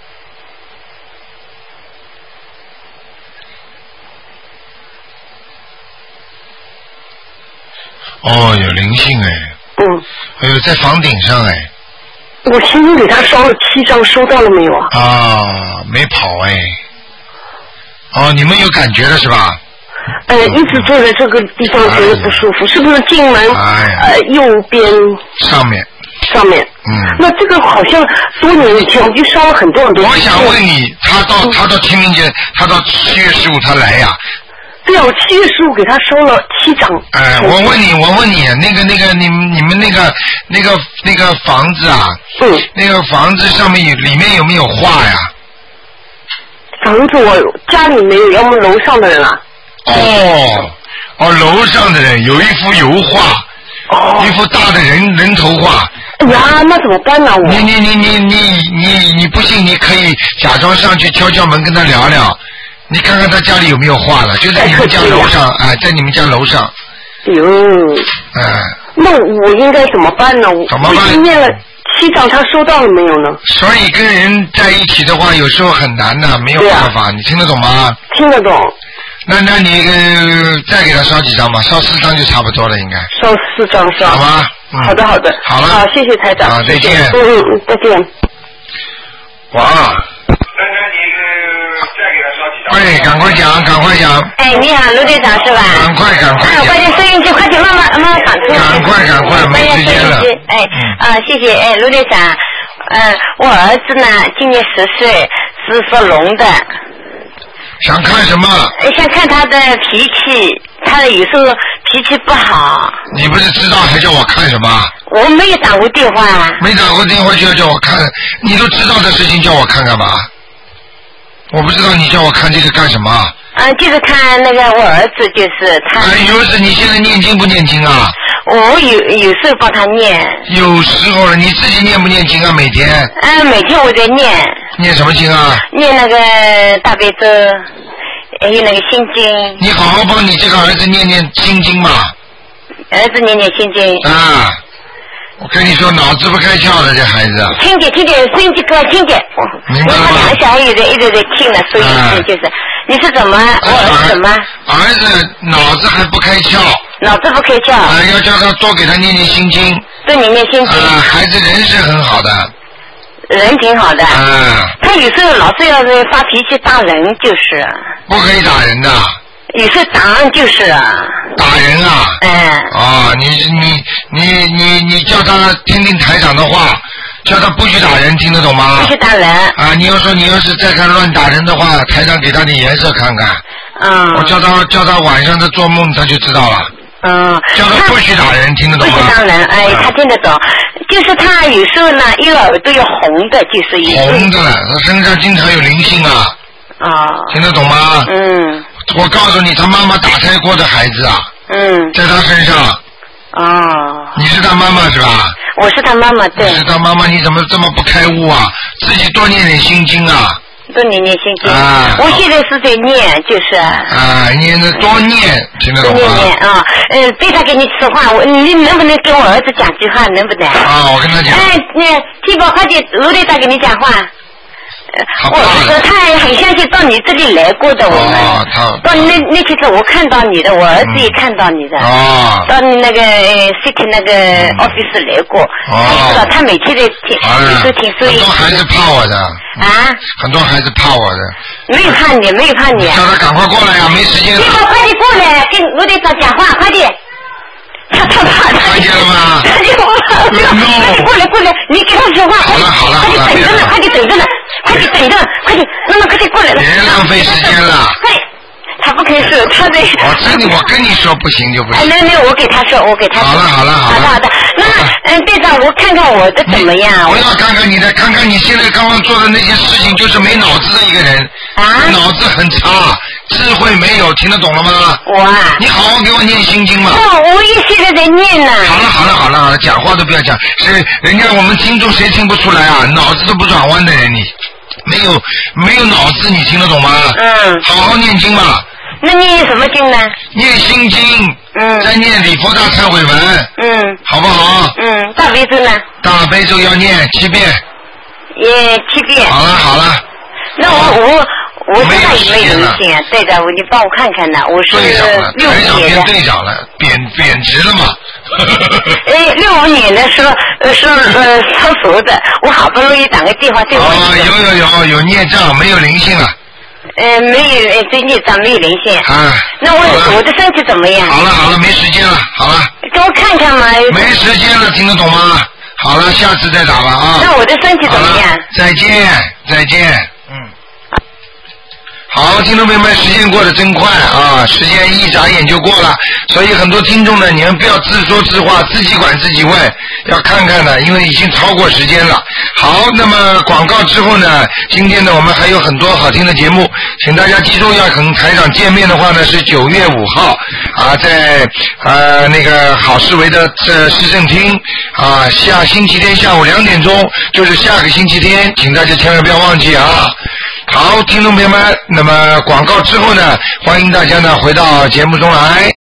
Speaker 1: 哦，有灵性哎。哎呦，在房顶上哎。
Speaker 8: 我今天给他烧了7张，收到了没有啊？
Speaker 1: 没跑哎。你们有感觉了是吧？
Speaker 8: 一直坐在这个地方觉得不舒服，是不是进门右边
Speaker 1: 上面？
Speaker 8: 那这个好像多年以前我就烧了很多很多。
Speaker 1: 我想问你，他到清明节，他到7月15他来呀？
Speaker 8: 对啊，我7月15给他收了7张。
Speaker 1: 我问你，那个你们那个房子啊，那个房子上面里面有没有画呀？
Speaker 8: 房子我家里没有，要么楼上的人啊。
Speaker 1: 楼上的人有一幅油画，一幅大的人头画。
Speaker 8: 哎呀，那怎么办呢？
Speaker 1: 你不信，你可以假装上去敲门跟他聊聊。你看看他家里有没有画了，就在你们家楼上，在你们家楼上。
Speaker 8: 那我应该怎么办呢？
Speaker 1: 怎么办？
Speaker 8: 我念了7张，他收到了没有呢？
Speaker 1: 所以跟人在一起的话，有时候很难的，没有办法。你听得懂吗？
Speaker 8: 听得懂。
Speaker 1: 那你再给他烧几张吧，烧4张就差不多了，应该。
Speaker 8: 烧4张是吧？
Speaker 1: 好吗？
Speaker 8: 好的。
Speaker 1: 好了。
Speaker 8: 好，谢谢台长。
Speaker 1: 再见。
Speaker 8: 再见。
Speaker 1: 哇。赶快讲。
Speaker 9: 你好，卢队长是吧？
Speaker 1: 赶快。
Speaker 9: 快点收音机，快点，慢慢喊出来。
Speaker 1: 赶快，没时间了。
Speaker 9: 谢谢，卢队长。我儿子呢，今年10岁，是属龙的。
Speaker 1: 想看什么？
Speaker 9: 想看他的脾气，他有时候脾气不好。
Speaker 1: 你不是知道还叫我看什么？
Speaker 9: 我没有打过电话。
Speaker 1: 没打过电话就要叫我看，你都知道的事情叫我看干嘛？我不知道你叫我看这个干什么？
Speaker 9: 就是看那个我儿子，就是他。
Speaker 1: 有时你现在念经不念经啊？
Speaker 9: 我有时候帮他念。
Speaker 1: 有时候你自己念不念经啊？每天？
Speaker 9: 每天我在念。
Speaker 1: 念什么经啊？
Speaker 9: 念那个大悲咒，还有那个心经。
Speaker 1: 你好好帮你这个儿子念念心经嘛。
Speaker 9: 儿子念念心经。
Speaker 1: 我跟你说，脑子不开窍的这孩子。
Speaker 9: 听见，收音机给我听见。
Speaker 1: 明白了吗？
Speaker 9: 我2个小孩一直在听呢，收音机就是。你是怎么？我儿子怎么？
Speaker 1: 儿子脑子还不开窍。
Speaker 9: 脑子不开窍。
Speaker 1: 要叫他多给他念念心经。
Speaker 9: 多念念心经。
Speaker 1: 孩子人是很好的。
Speaker 9: 人挺好的。他有时候老是要是发脾气打人，就是。
Speaker 1: 不可以打人的。
Speaker 9: 有时候打人就是
Speaker 1: 打人啊！你叫他听听台长的话，叫他不许打人，听得懂吗？
Speaker 9: 不许打人。
Speaker 1: 你要是再看乱打人的话，台长给他点颜色看看。我叫他晚上的做梦，他就知道了。叫他不许打人，听得懂吗？
Speaker 9: 不许打人，他听得懂。就是他有时候呢，一个耳朵有红的，就是
Speaker 1: 红的，他身上经常有灵性啊。听得懂吗？我告诉你，他妈妈打胎过的孩子啊。在他身上。你是他妈妈是吧？
Speaker 9: 我是他妈妈，对。
Speaker 1: 你是他妈妈，你怎么这么不开悟啊？自己多念点心经啊。
Speaker 9: 多念念心经。我现在是在念，就是。
Speaker 1: 念的多念，听得懂吗？
Speaker 9: 多念对他跟你说话，你能不能跟我儿子讲句话？能不能？
Speaker 1: 我跟他讲。
Speaker 9: 金宝快点，卢队长跟你讲话。我说他很相信到你这里来过的，我们到那次我看到你的，我儿子也看到你的，到你那个 city 那个 office 来过，他知道他每天都听收音。
Speaker 1: 很多孩子怕我的。很多孩子怕我的。
Speaker 9: 没有怕你，没有怕你。
Speaker 1: 叫他赶快过来呀，没时间。
Speaker 9: 你快点过来，跟卢队长讲话，快点。
Speaker 1: 看见了吗？
Speaker 9: 看见了。过来，你跟他说话。
Speaker 1: 好了，
Speaker 9: 快点等着呢，快点，妈妈快点过来了。
Speaker 1: 别浪费时间了。
Speaker 9: 快。他不肯说，他在。
Speaker 1: 我跟你说不行就不行。
Speaker 9: 那我给他说。
Speaker 1: 好了。
Speaker 9: 好的。那队长，我看看我的怎么样？
Speaker 1: 我要看看你的，看看你现在刚刚做的那些事情，就是没脑子的一个人。
Speaker 9: 啊。
Speaker 1: 脑子很差，智慧没有，听得懂了吗？
Speaker 9: 我啊。
Speaker 1: 你好好给我念心经嘛。
Speaker 9: 我也现在在念呢。
Speaker 1: 好了，讲话都不要讲，是人家我们听众谁听不出来啊？脑子都不转弯的人你。没有脑子，你听得懂吗？好好念经嘛。
Speaker 9: 那念什么经呢？
Speaker 1: 念心经。再念礼佛大忏悔文。好不好？
Speaker 9: 大悲咒呢？
Speaker 1: 大悲咒要念7遍。
Speaker 9: 7遍。
Speaker 1: 好了。
Speaker 9: 那我身上有没有灵性啊？队长，你帮我看看呢。我是65年的。
Speaker 1: 队长了，贬值了嘛。
Speaker 9: 65年的是超熟的，我好不容易打个电话对我。
Speaker 1: 有孽障，没有灵性了。
Speaker 9: 没有，对孽障没有灵性。那我的身体怎么样？
Speaker 1: 好了，没时间了，好了。
Speaker 9: 给我看看嘛。
Speaker 1: 没时间了，听得懂吗？好了，下次再打吧啊。
Speaker 9: 那我的身体怎么样？
Speaker 1: 再见。好，听众朋友们，时间过得真快啊！时间一眨眼就过了，所以很多听众呢，你们不要自说自话，自己管自己问，要看看的，因为已经超过时间了。好，那么广告之后呢，今天呢，我们还有很多好听的节目，请大家记住，要跟台长见面的话呢，是9月5号啊，在那个好市委的市政厅啊，下星期天下午2点钟，就是下个星期天，请大家千万不要忘记啊。好，听众朋友们，那么广告之后呢，欢迎大家呢回到节目中来。